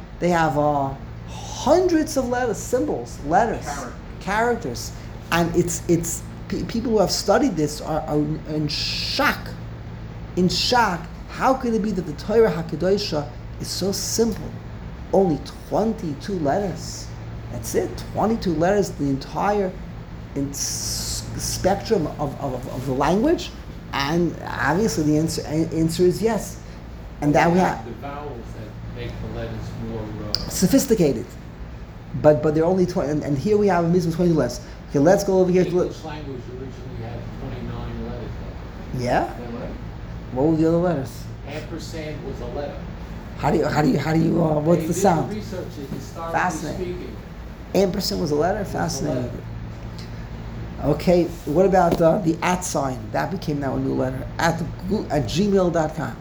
hundreds of letters, symbols, letters, characters, and it's people who have studied this are in shock. In shock, how could it be that the Torah HaKadosha is so simple? Only 22 letters. That's it. 22 letters, the entire spectrum of the language, and obviously the answer is yes. And that we have the vowels that make the letters more sophisticated. But there are only 20, and here we have a mizmor 20 letters. Okay, let's go over here. English language originally had 29 letters. Yeah. Is that right? What were the other letters? Ampersand was a letter. How do you? What's the sound? Research it historically Fascinating. speaking. Ampersand was a letter. Fascinating. Okay, what about the @ sign? That became now a new letter. At gmail.com.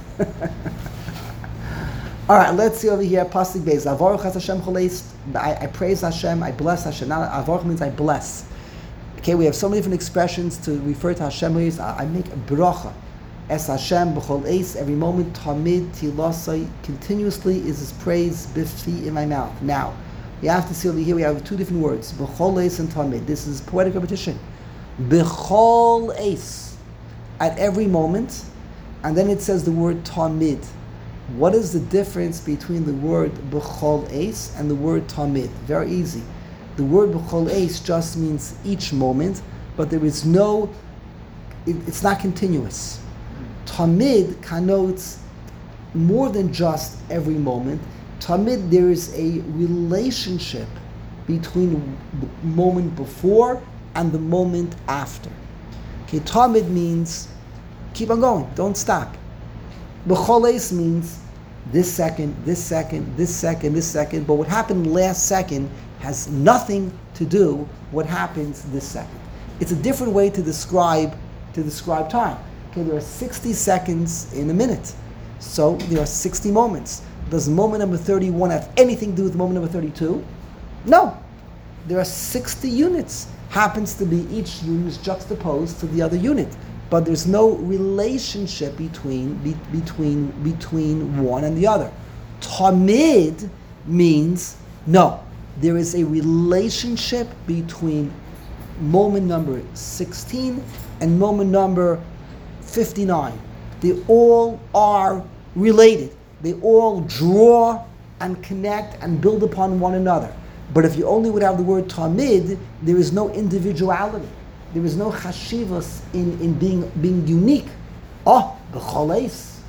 All right, let's see over here. Pasuk Beis. Avaruch Hashem choleis. I praise Hashem. I bless Hashem. Now, Avaruch means I bless. Okay, we have so many different expressions to refer to Hashem. I make a bracha. Es Hashem b'chol eis. Every moment, tamid tilasai. Continuously is His praise b'fi in my mouth. Now, you have to see over here. We have two different words: b'chol eis and tamid. This is poetic repetition. B'chol eis, at every moment, and then it says the word tamid. What is the difference between the word b'chol eis and the word tamid? Very easy. The word b'chol eis just means each moment, but there is no. It's not continuous. Tamid connotes more than just every moment. Tamid, there is a relationship between the moment before and the moment after. Okay, Tamid means keep on going, don't stop. B'chol eis means this second, this second, this second, this second, but what happened last second has nothing to do what happens this second. It's a different way to describe time. Okay, there are 60 seconds in a minute. So there are 60 moments. Does moment number 31 have anything to do with moment number 32? No. There are 60 units. Happens to be each unit is juxtaposed to the other unit. But there's no relationship between one and the other. Tamid means no. There is a relationship between moment number 16 and moment number 59. They all are related. They all draw and connect and build upon one another. But if you only would have the word tamid, there is no individuality. There is no chashivas in being unique. B'choles.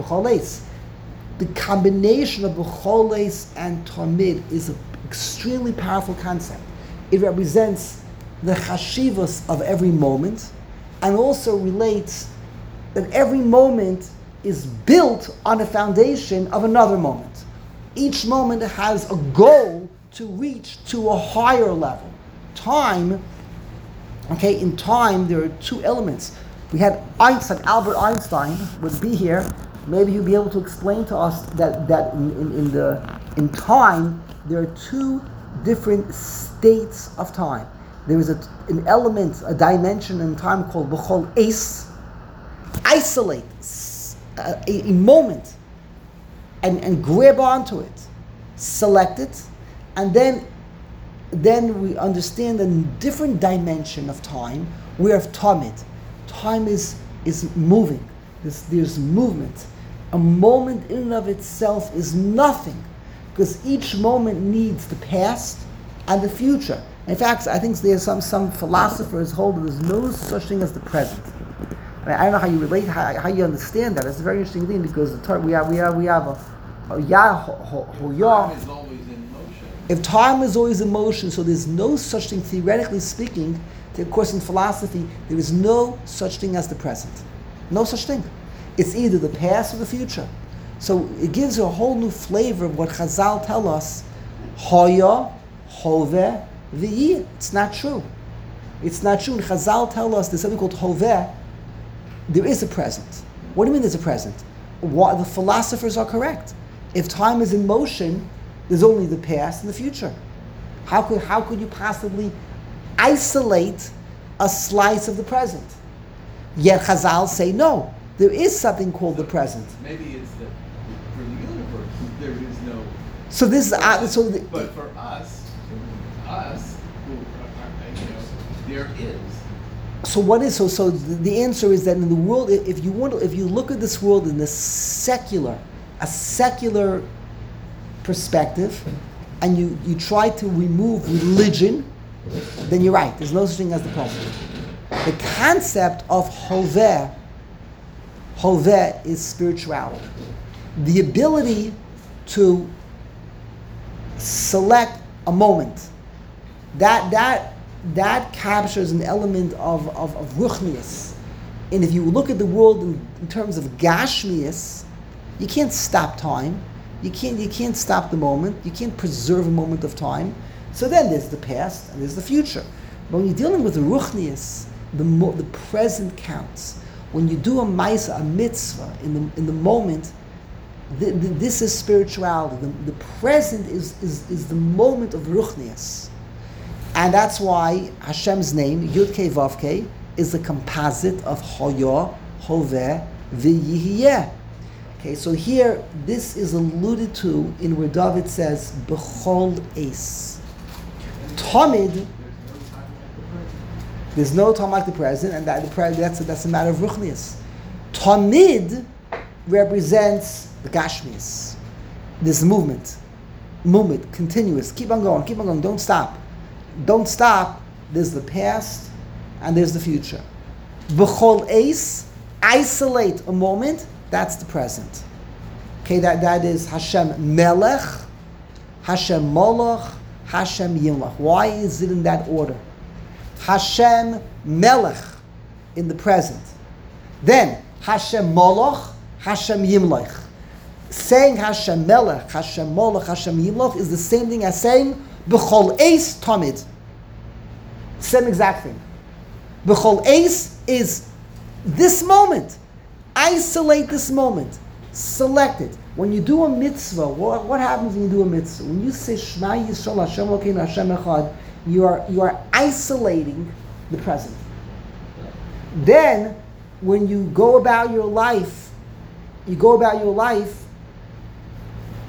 The combination of b'choles and tamid is an extremely powerful concept. It represents the chashivas of every moment, and also relates that every moment is built on a foundation of another moment. Each moment has a goal to reach to a higher level. Time, in time there are two elements. We had Einstein, Albert Einstein would be here. Maybe he'll be able to explain to us that in time there are two different states of time. There is an element, a dimension in time called b'chol eis, isolate a moment and grab onto it, select it, and then we understand a different dimension of time. We have tamid. Time is moving. There's movement. A moment in and of itself is nothing, because each moment needs the past and the future. In fact, I think there's some philosophers hold that there's no such thing as the present. I don't know how you relate, how you understand that. It's a very interesting thing, because we have a yah. Time is always in motion. If time is always in motion, so there's no such thing, theoretically speaking, of course in philosophy, there is no such thing as the present. No such thing. It's either the past or the future. So it gives you a whole new flavor of what Chazal tell us, Hoya, Hoveh, V'yi. It's not true. It's not true. And Chazal tell us there's something called Hoveh. There is a present. What do you mean there's a present? The philosophers are correct. If time is in motion, there's only the past and the future. How could you possibly isolate a slice of the present? Yet Chazal say no. There is something called the present. Maybe it's that for the universe there is no. So this is but for us, who there is. So what is so the answer is that in the world, if you look at this world in a secular perspective, and you try to remove religion, then you're right. There's no such thing as the present. The concept of Hoveh is spirituality. The ability to select a moment. That captures an element of ruchnius. And if you look at the world in terms of gashmius, you can't stop time. You can't stop the moment. You can't preserve a moment of time. So then there's the past and there's the future. But when you're dealing with the ruchnius, the present counts. When you do a maisa, a mitzvah, in the moment, this is spirituality. The present is the moment of ruchnius. And that's why Hashem's name, Yud Kei Vav Kei, is a composite of Hoya, Hoveh, V'yihiyeh. Okay, so here, this is alluded to in where David says, B'chol Eis. Tamid, there's no time like the present, and that's a matter of ruchnius. Tamid represents the gashmius. This movement, continuous. Keep on going. Don't stop. There's the past and there's the future. B'chol Eis, isolate a moment. That's the present. Okay, that is Hashem Melech, Hashem Molech, Hashem Yimlech. Why is it in that order? Hashem Melech in the present. Then Hashem Molech, Hashem Yimlech. Saying Hashem Melech, Hashem Molech, Hashem Yimlech is the same thing as saying B'chol Eis Tamid. Same exact thing. B'chol Eis is this moment. Isolate this moment. Select it. When you do a mitzvah, what happens when you do a mitzvah? When you say Shema Yisrael Hashem Elokeinu Hashem Echad, you are isolating the present. Then, when you go about your life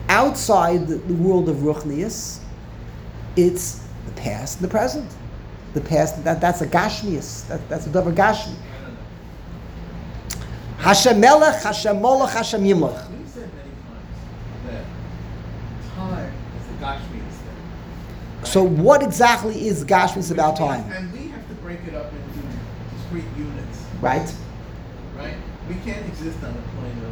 outside the world of Ruchnius, it's the past and the present. The past, that's a Gashmius. That's a Dover Gashmi. Hashem Melech, Hashem Molech, Hashem Yimlech. We've said many times that time is a Gashmias thing. Right? So what exactly is Gashmius about Which means- time? And we have to break it up into discrete units. Right? Right? We can't exist on a plane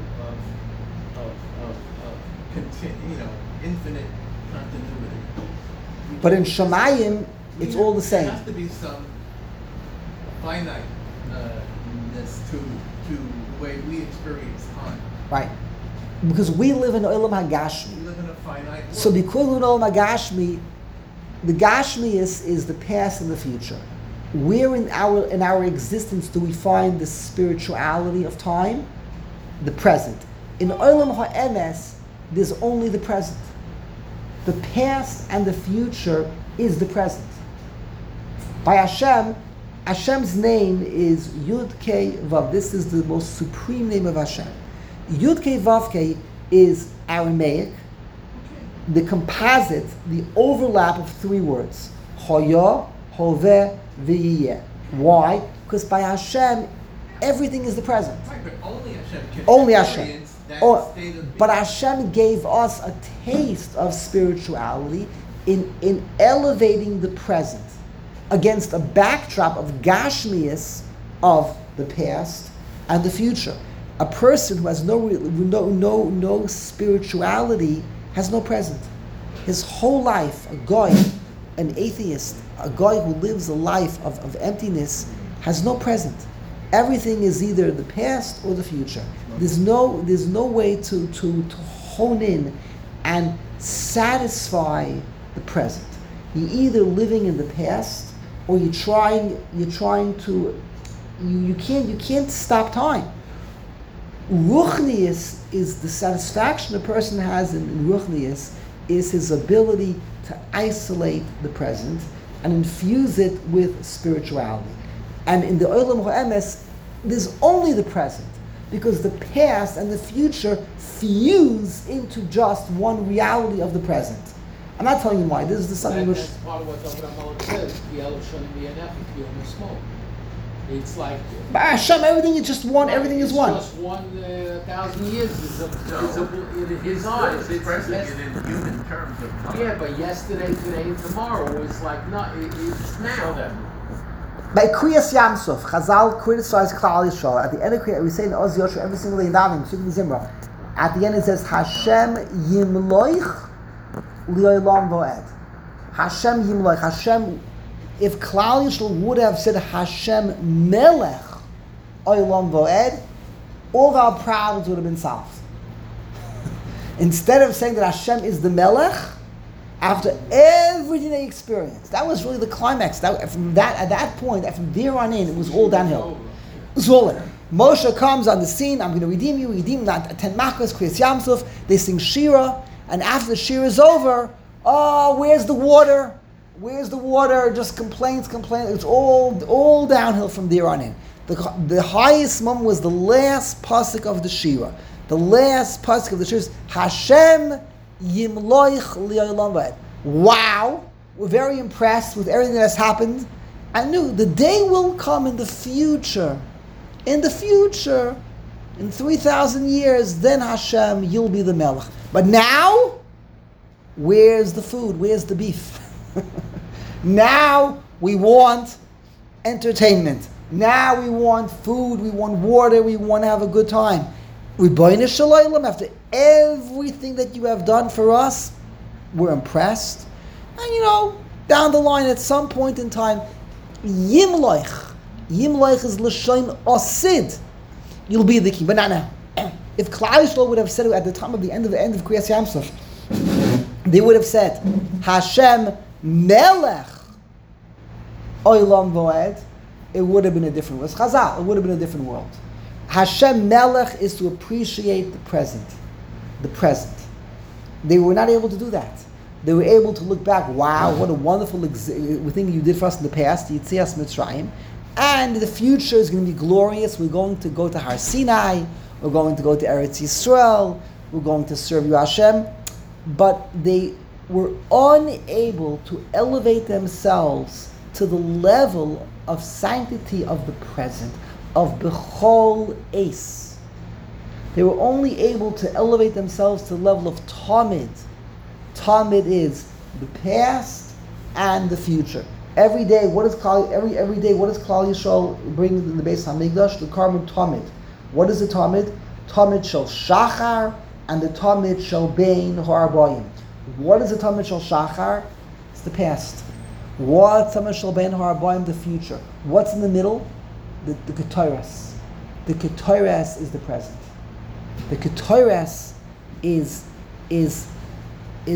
of infinite continuity. We But in can't exist- Shemayim, it's all the There same. has to be some finiteness to the way we experience time. Right? Because we live in Olam We HaGashmi. live in a finite world. So because we live in Olam HaGashmi, the Gashmi is the past and the future. Where in our existence do we find the spirituality of time? The present. In Olam HaEmes, there's only the present. The past and the future is the present. By Hashem, Hashem's name is Yud Kei Vav. This is the most supreme name of Hashem. Yud Kei Vav Kei is Aramaic, the composite, the overlap of three words. Hoya, Hoveh, V'yiyeh. Why? Because by Hashem, everything is the present. Right, but only Hashem can Only Hashem. experience that Oh, state of but being. Hashem gave us a taste of spirituality in elevating the present against a backdrop of Gashmias of the past and the future. A person who has no spirituality has no present. His whole life, a guy, an atheist, a guy who lives a life of emptiness, has no present. Everything is either the past or the future. There's no way to hone in and satisfy the present. You're either living in the past or you can't stop time. Ruchnius is the satisfaction a person has in Ruchnius is his ability to isolate the present and infuse it with spirituality. And in the Olam HaEmes, there's only the present, because the past and the future fuse into just one reality of the present. I'm not telling you why. This is something which... That's part of what Dr. Amalek says. Yellow shouldn't be an effort, human smoke. It's like... By Hashem, everything is just one, everything is one. It's just 1,000 years in his eyes. It's expressing it in human terms of time. Yeah, but yesterday, today, and tomorrow is like not. It's now. By Kriyas Yamsuf, Chazal criticized Klal Yisrael. At the end of Kriyas, we say in Oz Yoshua every single day in Davening, Sukkim Zimra. At the end it says, Hashem Yimloich Li'olam Vo'ed. Hashem Yimloich. Hashem, if Klal Yisrael would have said Hashem Melech Olam Vo'ed, all of our problems would have been solved. Instead of saying that Hashem is the Melech, after everything they experienced, that was really the climax. At that point, from there on in, it was all downhill. It was all in. Moshe comes on the scene. I'm going to redeem you. Redeem not 10 Makkos, Kriyas Yamsuf. They sing Shira, and after the Shira is over, oh, where's the water? Where's the water? Just complaints. It's all downhill from there on in. The highest moment was the last pasuk of the Shira. The last pasuk of the Shira is Hashem Yimloich Li'olam V'ed. Wow, we're very impressed with everything that has happened. I knew the day will come in the future. In the future, in 3,000 years, then Hashem, you'll be the Melech. But now, where's the food? Where's the beef? Now we want entertainment. Now we want food, we want water, we want to have a good time. Ribono Shel Olam, after everything that you have done for us, we're impressed. And down the line at some point in time, Yimloich is L'shon Osid. You'll be the king, but not now. If Klal Yisrael would have said it at the time of the end of Kriyas Yamsuf, they would have said, Hashem Melech Olam Voed, it would have been a different world. It's Chazal, it would have been a different world. Hashem Melech is to appreciate the present. The present. They were not able to do that. They were able to look back, wow, what a wonderful thing you did for us in the past, Yitzias Mitzrayim, and the future is going to be glorious. We're going to go to Har Sinai, we're going to go to Eretz Yisrael, we're going to serve you Hashem. But they were unable to elevate themselves to the level of sanctity of the present, of Bechol Eis. They were only able to elevate themselves to the level of Tamid. Tamid is the past and the future. Every day, what is every day? What does Klal Yisrael bring in the Beis Hamikdash? The carbon Tamid. What is the Tamid? Tamid shel Shachar and the Tamid shel Bein Harabayim. What is the Tamid shel Shachar? It's the past. What's Tamid shel Bein Harabayim? The future. What's in the middle? The Ketores. The Ketores is the present. The Ketores is the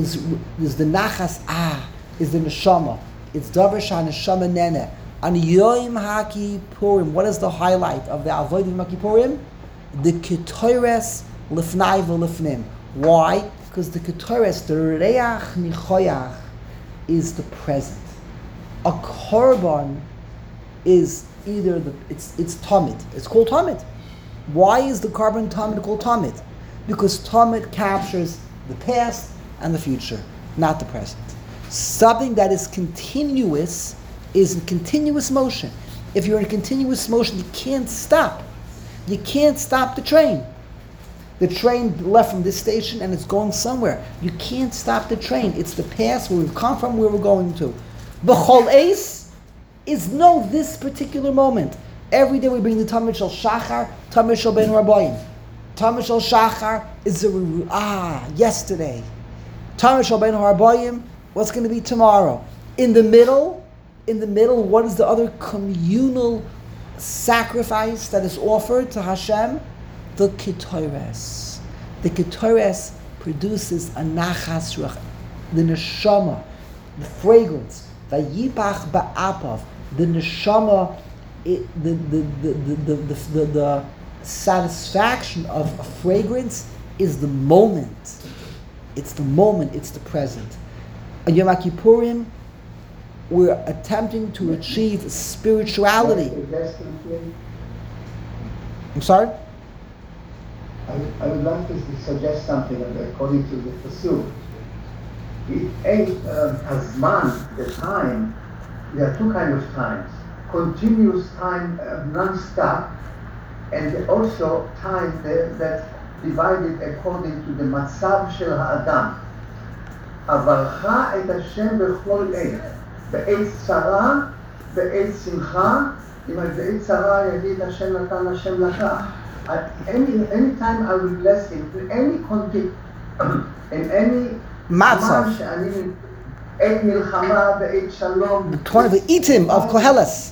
Nachas is the Neshama. It's Davar Neshama Nene. On Yom HaKippurim, what is the highlight of the Avodah Yom HaKippurim? The Ketores Lifnai V'Lifnim. Why? Because the Ketores, the Reach Nichoyach, is the present. A korban is either it's Tamid. It's called Tamid. Why is the carbon Tamid called Tamid? Because Tamid captures the past and the future, not the present. Something that is continuous is in continuous motion. If you're in continuous motion, you can't stop. You can't stop the train. The train left from this station and it's going somewhere. You can't stop the train. It's the past, where we've come from, where we're going to. B'chol Eis is this particular moment. Every day we bring the Tamid Shel Shachar, Tamid Shel Ben Rabbayim. Tamid Shel Shachar is yesterday. Tamid Shel Ben Rabbayim, what's going to be tomorrow? In the middle, what is the other communal sacrifice that is offered to Hashem? The Ketores. The Ketores produces a nachas ruach, the neshama, the fragrance, the yipach ba'apav, the neshama, the satisfaction of a fragrance is the moment. It's the moment. It's the present. On Yom Kippurim, we're attempting to achieve spirituality. I'm sorry? I would like to suggest something according to the Pasuk. It ain't Hazman, the time. There are two kinds of times. Continuous time, non-stop, and also time that's divided according to the Matzav Shel Ha'adam. Avarcha et Hashem b'chol עת, בעת צרה, בעת שמחה, אם בעת צרה יגיד Hashem natan, Hashem לקח. At any time I will bless him, in any context, in any Matzav. עת מלחמה, בעת שלום. The Itim of Koheles.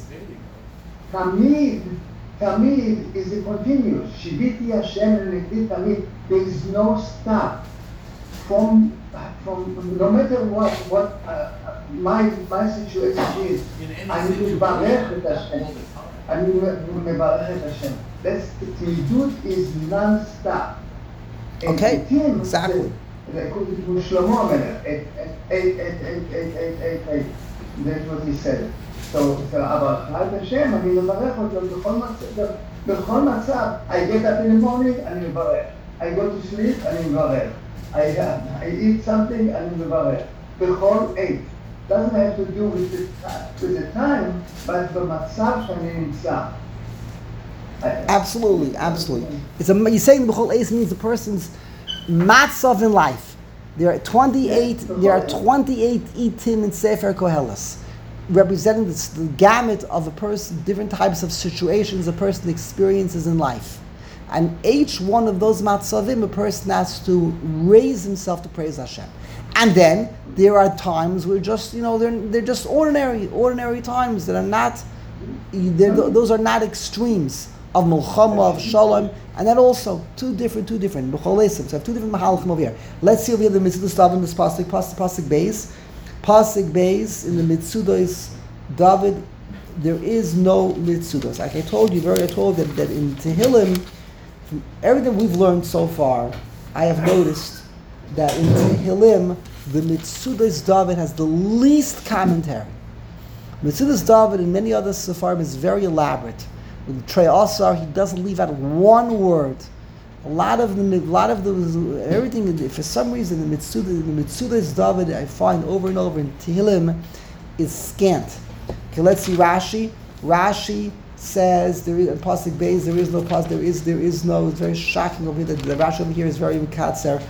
Tamid is a continuous. Shiviti Hashem v'negdi tamid. There is no stop. From no matter what my situation is, I will barech et Hashem. I will mevarech et Hashem. That's the Tildut is non-stop. Okay, exactly. Shlomo Amelech, that's what he said. So, אבל Hashem, אני מברך אותו בכל מצב. I get up in the morning, אני מברך. I go to sleep, אני מברך. I eat something, אני מברך. בכל עת. Doesn't have to do with the time, but במצב שאני נמצא. Absolutely. You're saying the B'chol Eis means the person's matzav in life. There are 28 itim in Sefer Koheles, representing the gamut of a person, different types of situations a person experiences in life. And each one of those matzavim, a person has to raise himself to praise Hashem. And then there are times where just, they're just ordinary times that are not, those are not extremes of Mulchama, of Shalom, and then also two different. B'chol Eis, so I have two different mahalachim over here. Let's see over here the Mitzvah Stav in this pasuk Beis. Pasuk Beis in the Mitzudos David, there is no Mitzudos. Like I told you that in Tehillim, from everything we've learned so far, I have noticed that in Tehillim, the Mitzudos David has the least commentary. Mitzudos David in many other Sepharim is very elaborate. With Trei Asar, he doesn't leave out one word. A lot of the everything, for some reason, the Mitzudas David I find over and over in Tehillim is scant. Okay, let's see Rashi. Rashi says there is in pasuk beis there is no pas there is no. It's very shocking over here. The Rashi over here is very mekatzer.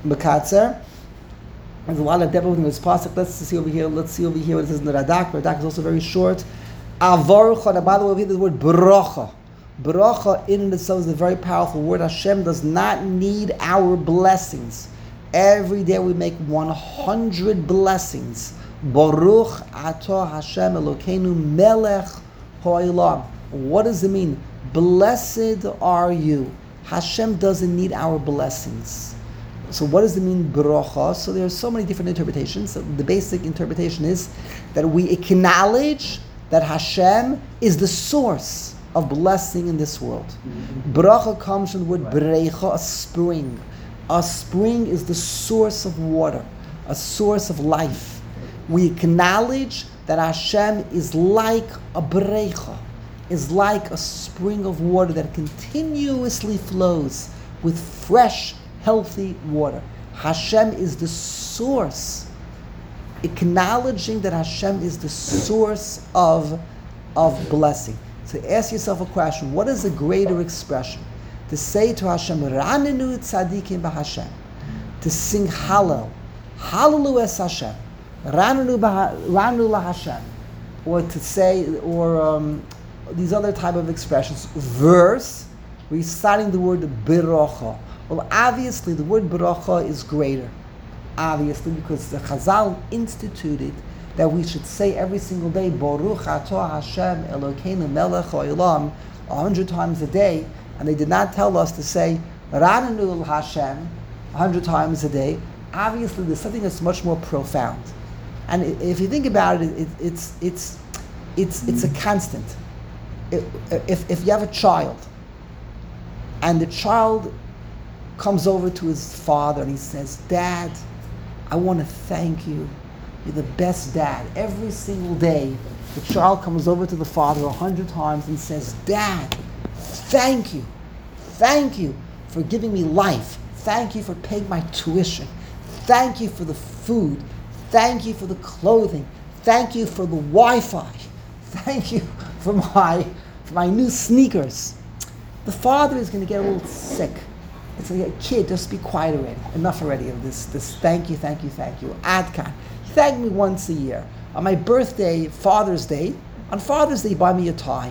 There's a lot of depth in this pasuk. Let's see over here. Let's see over here what it says in the Radak. Radak is also very short. Avarucha. By the way, over here the word bracha. Bracha in and itself is a very powerful word. Hashem does not need our blessings. Every day we make 100 blessings. Baruch atah Hashem Elokeinu melech ha'olam. What does it mean? Blessed are you. Hashem doesn't need our blessings. So what does it mean, bracha? So there are so many different interpretations. So the basic interpretation is that we acknowledge that Hashem is the source of blessing in this world. Bracha comes from the word brecha, a spring. A spring is the source of water, a source of life. We acknowledge that Hashem is like a brecha, is like a spring of water that continuously flows with fresh, healthy water. Hashem is the source. Acknowledging that Hashem is the source of blessing. So ask yourself a question: what is a greater expression? To say to Hashem, Ranenu tzadikim b'Hashem, to sing Hallel, Hallelu es Hashem, Ranenu laHashem, or to say, or these other type of expressions. Verse, reciting the word Beracha. Well, obviously the word Beracha is greater. Obviously, because the Chazal instituted that we should say every single day, Baruch atah Hashem Elokeinu melech ha'olam, 100 times a day, and they did not tell us to say Ranenu Hashem 100 times a day. Obviously, there's something that's much more profound, and if you think about it, it's a constant. If you have a child, and the child comes over to his father and he says, "Dad, I want to thank you. You're the best dad." Every single day, the child comes over to the father 100 times and says, "Dad, thank you. Thank you for giving me life. Thank you for paying my tuition. Thank you for the food. Thank you for the clothing. Thank you for the Wi-Fi. Thank you for my new sneakers." The father is going to get a little sick. It's like, "Kid, just be quiet already. Enough already of this thank you. Adkan. Thank me once a year. On my birthday, Father's Day, on Father's Day, buy me a tie."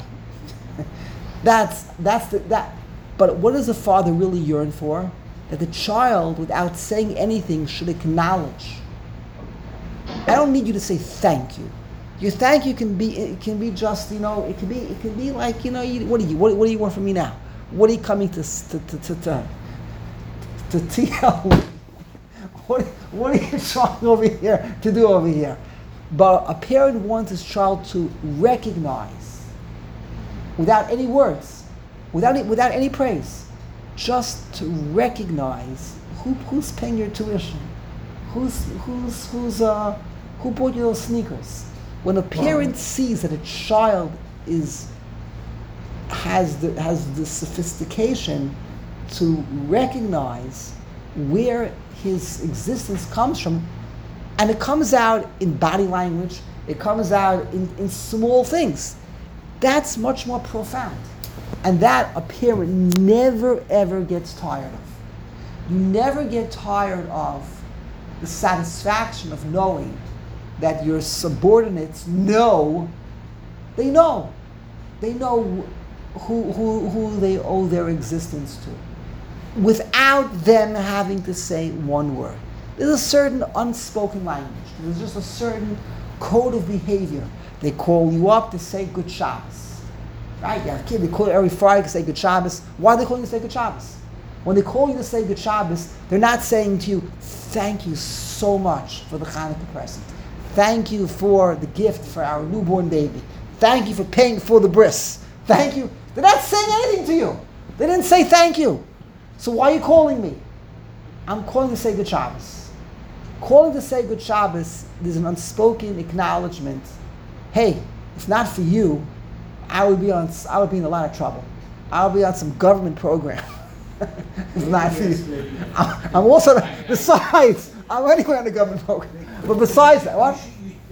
That. But what does the father really yearn for? That the child, without saying anything, should acknowledge. I don't need you to say thank you. Your thank you can be just, it can be like, what do you want from me now? What are you coming to tell me? What are you trying over here to do over here? But a parent wants his child to recognize, without any words, without any praise, just to recognize who's paying your tuition, who bought you those sneakers. When a parent sees that a child has the sophistication to recognize where his existence comes from, and it comes out in body language, it comes out in small things, that's much more profound. And that a parent never ever gets tired of. You never get tired of the satisfaction of knowing that your subordinates know who they owe their existence to, without them having to say one word. There's a certain unspoken language. There's just a certain code of behavior. They call you up to say Good Shabbos. Right? You have kids, they call you every Friday to say Good Shabbos. Why are they calling you to say Good Shabbos? When they call you to say Good Shabbos, they're not saying to you, "Thank you so much for the Hanukkah present. Thank you for the gift for our newborn baby. Thank you for paying for the bris. Thank you." They're not saying anything to you. They didn't say thank you. So why are you calling me? I'm calling to say Good Shabbos. Calling to say Good Shabbos, there's an unspoken acknowledgement. Hey, if not for you, I would be in a lot of trouble. I would be on some government program. It's not for you. I'm also, besides, I'm anyway on the government program. But besides that, what? Of course,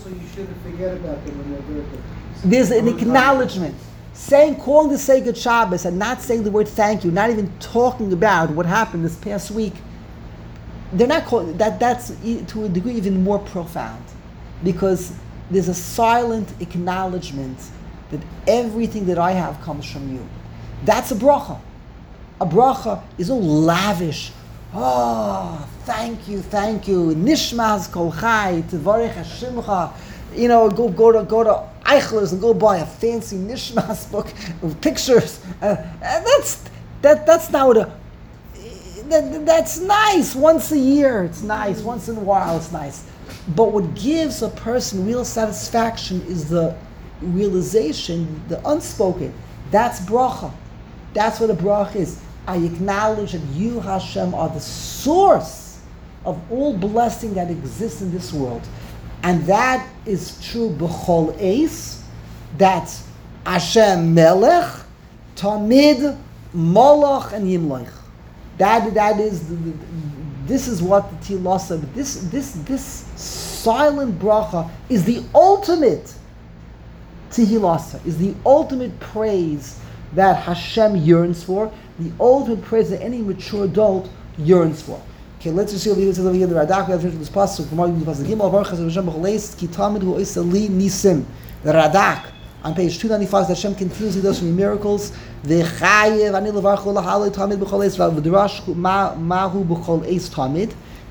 also you shouldn't forget about them when they're birthday. There's an acknowledgement. Calling to say good Shabbos and not saying the word thank you, not even talking about what happened this past week. They're not calling that's to a degree even more profound, because there's a silent acknowledgement that everything that I have comes from you. That's a bracha. A bracha is all lavish. Oh, thank you. Nishmas kol chai, tevarech hashimcha. Go to Eichler's and go buy a fancy Nishmas book with pictures. And that's not what that's nice once a year. It's nice once in a while. It's nice, but what gives a person real satisfaction is the realization, the unspoken. That's bracha. That's what a bracha is. I acknowledge that you, Hashem, are the source of all blessing that exists in this world. And that is true b'chol eis. That's Hashem Melech, Tamid, Molach, and Yimloich. That is this is what the Tehillah said. This silent bracha is the ultimate Tehillah, is the ultimate praise that Hashem yearns for, the ultimate praise that any mature adult yearns for. Okay, let's just see what it says over here in the Radak. We have to finish this pasuk. The Radak on page 295, that Hashem continuously does for me miracles. The Chayev ani levarchu lahalei tamid b'chol eis v'drash mahu b'chol eis tamid.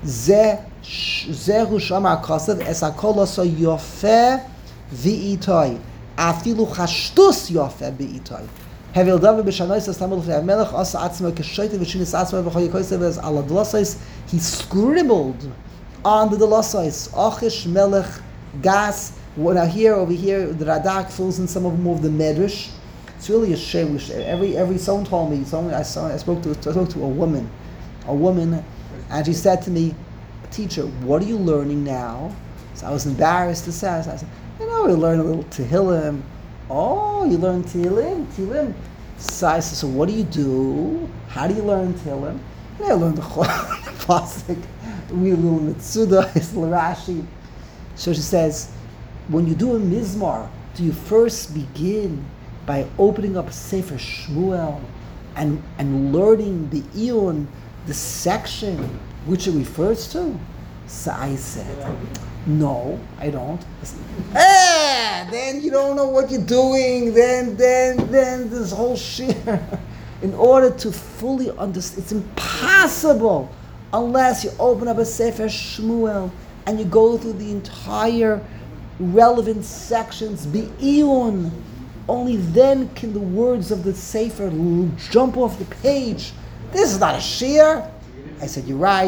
Zehu shamar kasav es hakol asa yofeh v'itay afilu chashtus yofeh v'itay. Hevel David b'shanois astamol v'yav melech asa atzma keshoyte v'shinis atzma v'chol yikoyse v'ez ala dlasais. He scribbled on the dlasais achish melech gas. Now over here, the Radak fills in some of them of the Medrash. It's really a shame. Every someone told me. I spoke to a woman, and she said to me, "Teacher, what are you learning now?" So I was embarrassed to say. I said, we learn a little Tehillim. Oh, you learn Tehillim. So I said, so what do you do? How do you learn Tehillim? I learned the Pasuk, read a little Mitzuda, a little Rashi. So she says, when you do a mizmar, do you first begin by opening up Sefer Shmuel and learning the Eon, the section which it refers to? So I said, no, I don't. Then you don't know what you're doing. Then this whole shir. In order to fully understand, it's impossible unless you open up a Sefer Shmuel and you go through the entire relevant sections, bi'iyun. Only then can the words of the Sefer jump off the page. This is not a shir. I said, you're right.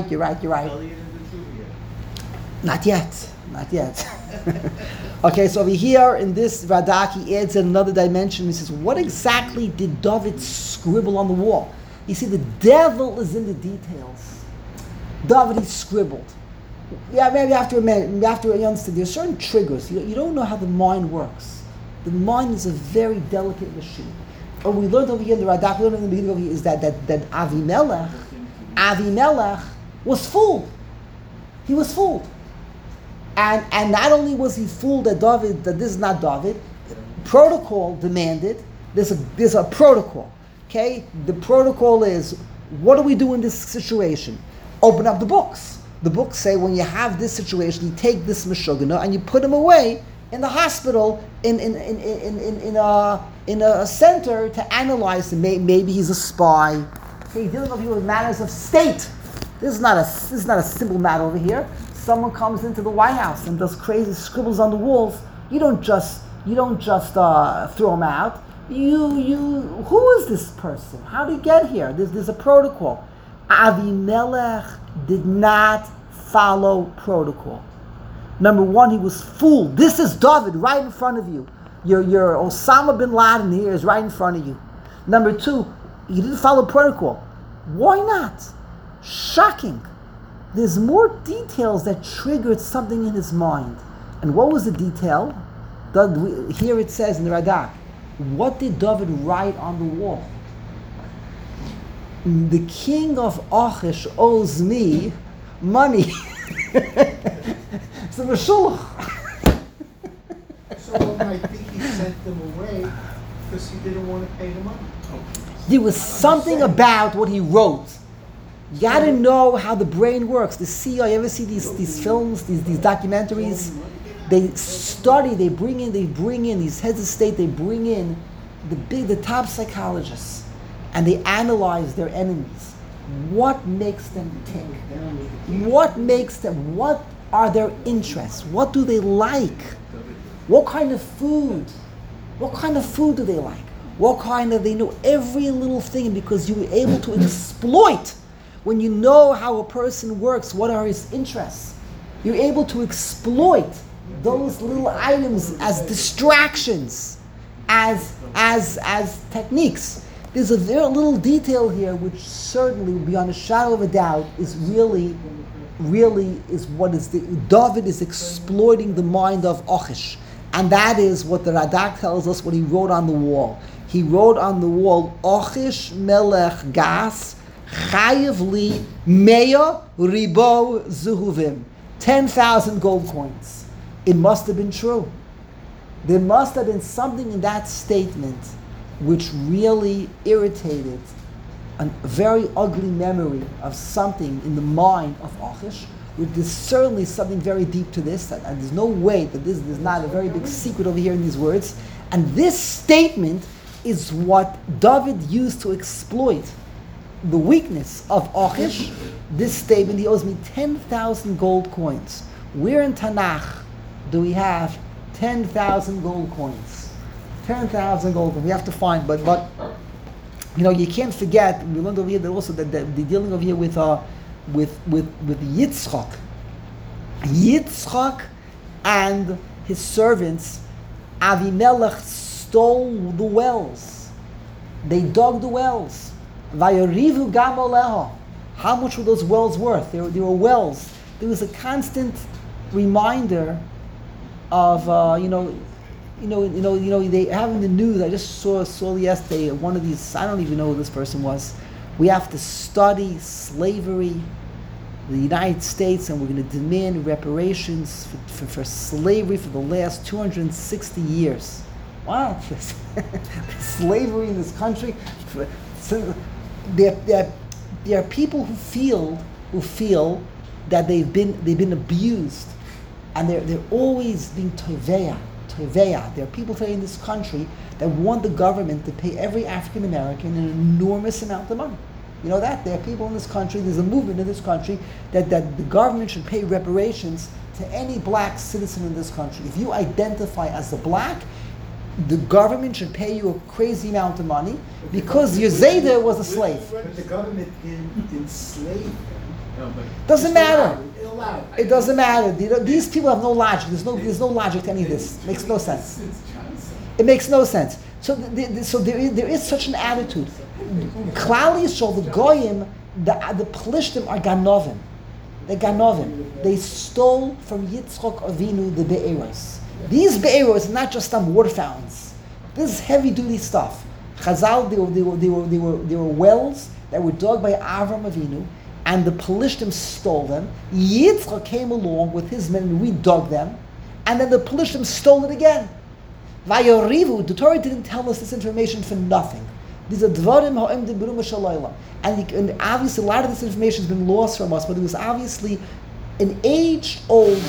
Not yet. Okay, so over here in this Radak, he adds another dimension. He says, what exactly did David scribble on the wall? You see, the devil is in the details. David, he scribbled. Yeah, maybe after you understand, there are certain triggers. You don't know how the mind works. The mind is a very delicate machine. What we learned over here in the Radak, we learned in the beginning over here, is that Avimelech was fooled. He was fooled. And not only was he fooled that this is not David, protocol demanded, there's a protocol. Okay? The protocol is, what do we do in this situation? Open up the books. The books say when you have this situation, you take this Meshugana and you put him away in the hospital in a center to analyze him. Maybe he's a spy. Okay, dealing over here with matters of state. This is not a simple matter over here. Someone comes into the White House and does crazy scribbles on the walls. You don't just throw him out. Who is this person? How did he get here? There's a protocol. Avimelech did not follow protocol. Number one, he was fooled. This is David right in front of you. Your Osama bin Laden here is right in front of you. Number two, he didn't follow protocol. Why not? Shocking. There's more details that triggered something in his mind. And what was the detail? Here it says in the Radak, what did David write on the wall? The king of Achish owes me money. So Meshulach. Some might think he sent them away because he didn't want to pay the money. There was something about what he wrote. You gotta know how the brain works. The CIA, you ever see these films, these documentaries? They study, they bring in these heads of state, they bring in the top psychologists, and they analyze their enemies. What makes them tick? What are their interests? What do they like? What kind of food? What kind of food do they like? They know every little thing, because you're able to exploit. When you know how a person works, what are his interests? You're able to exploit those little items as distractions, as techniques. There's a very little detail here which certainly, beyond a shadow of a doubt, is really is what is David is exploiting the mind of Achish. And that is what the Radak tells us, what he wrote on the wall. He wrote on the wall, Achish melech gas, chayev li meya ribo zuhuvim. 10,000 gold coins. It must have been true. There must have been something in that statement which really irritated a very ugly memory of something in the mind of Achish. There's certainly something very deep to this, and there's no way that this is not a very big secret over here in these words. And this statement is what David used to exploit the weakness of Achish. This statement, he owes me 10,000 gold coins. Where in Tanakh do we have 10,000 gold coins? 10,000 gold coins. We have to find, but you can't forget. We learned over here that also that the dealing over here with Yitzchak. Yitzchak and his servants, Avimelech stole the wells. They dug the wells. Vayarivu gam aleha. How much were those wells worth? They were wells. There was a constant reminder of they have in the news. I just saw yesterday one of these. I don't even know who this person was. We have to study slavery, the United States, and we're going to demand reparations for slavery for the last 260 years. Wow, slavery in this country. There are people who feel that they've been abused, and they're always being toveya. There are people today in this country that want the government to pay every African American an enormous amount of money. You know that? There are people in this country, there's a movement in this country that the government should pay reparations to any black citizen in this country. If you identify as a black, the government should pay you a crazy amount of money because your Zayda was a slave. But the government didn't enslave them. No, but Doesn't matter. Allowed. It doesn't matter. These people have no logic. There's no logic to any of this. It makes no sense. It makes no sense. So there is such an attitude. Klal Yisrael, the Goyim, the Plishtim are Ganovim. They're Ganovim. They stole from Yitzchak Avinu the Be'eros. These Be'eros are not just some water fountains. This is heavy duty stuff. Chazal, they were wells that were dug by Avram Avinu, and the Pelishtim stole them. Yitzchak came along with his men and we dug them, and then the Pelishtim stole it again. Vayorivu, the Torah didn't tell us this information for nothing. These are dvarim ha'em de'berum shalayla. And obviously a lot of this information has been lost from us, but it was obviously an age-old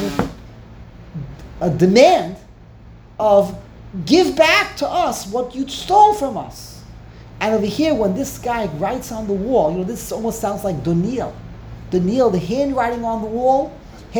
demand of give back to us what you stole from us. And over here, when this guy writes on the wall, this almost sounds like Doniel. Doniel, the handwriting on the wall,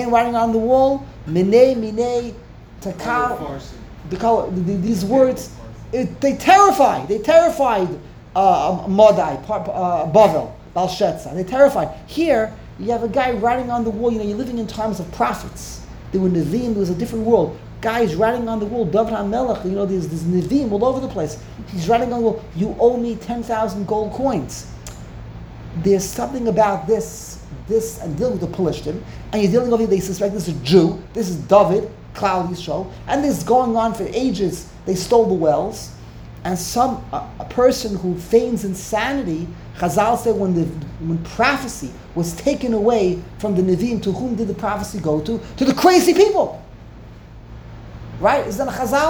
minei, takal, these words, they terrified Modai, Bavel, Balshetza. They terrified. Here, you have a guy writing on the wall. You're living in times of prophets. There were Nevi'im, there was a different world. Guys writing on the wall, David HaMelech, there's Nevi'im all over the place. He's writing on the wall, you owe me 10,000 gold coins. There's something about this, and dealing with the Pelishtim, and you're dealing with it, they suspect this is a Jew, this is David, Klal Yisrael, and this is going on for ages. They stole the wells, and a person who feigns insanity, Chazal said when prophecy was taken away from the Nevi'im, to whom did the prophecy go to? To the crazy people. Right? Is that a Chazal?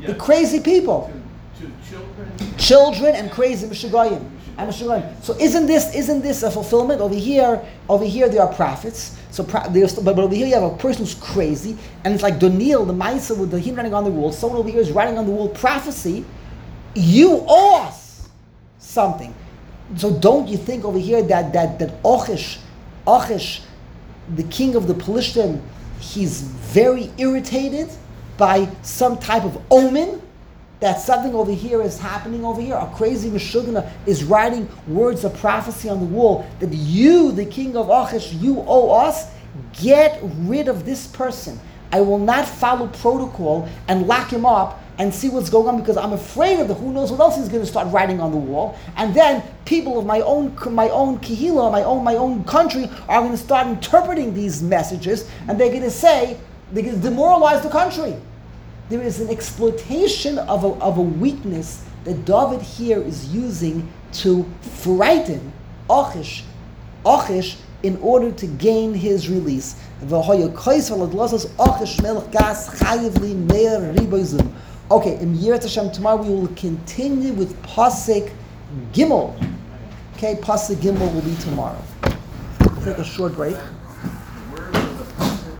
The crazy people. To children. Children and crazy Meshuggayim. So isn't this a fulfillment? Over here there are prophets. So but over here you have a person who's crazy, and it's like Daniel, the Maisa with him writing on the wall. Someone over here is writing on the wall prophecy. You owe us something. So don't you think over here that Achish, the king of the Pelishtim, he's very irritated by some type of omen? That something over here is happening over here. A crazy Meshuggah is writing words of prophecy on the wall that you, the king of Achish, you owe us. Get rid of this person. I will not follow protocol and lock him up and see what's going on because I'm afraid of who knows what else he's going to start writing on the wall. And then people of my own kehillah, my own country are going to start interpreting these messages, and they're going to say they're going to demoralize the country. There is an exploitation of a weakness that David here is using to frighten Achish in order to gain his release. Okay, in Yirat Hashem, tomorrow we will continue with Pasuk Gimel. Okay, Pasuk Gimel will be tomorrow. We'll take a short break.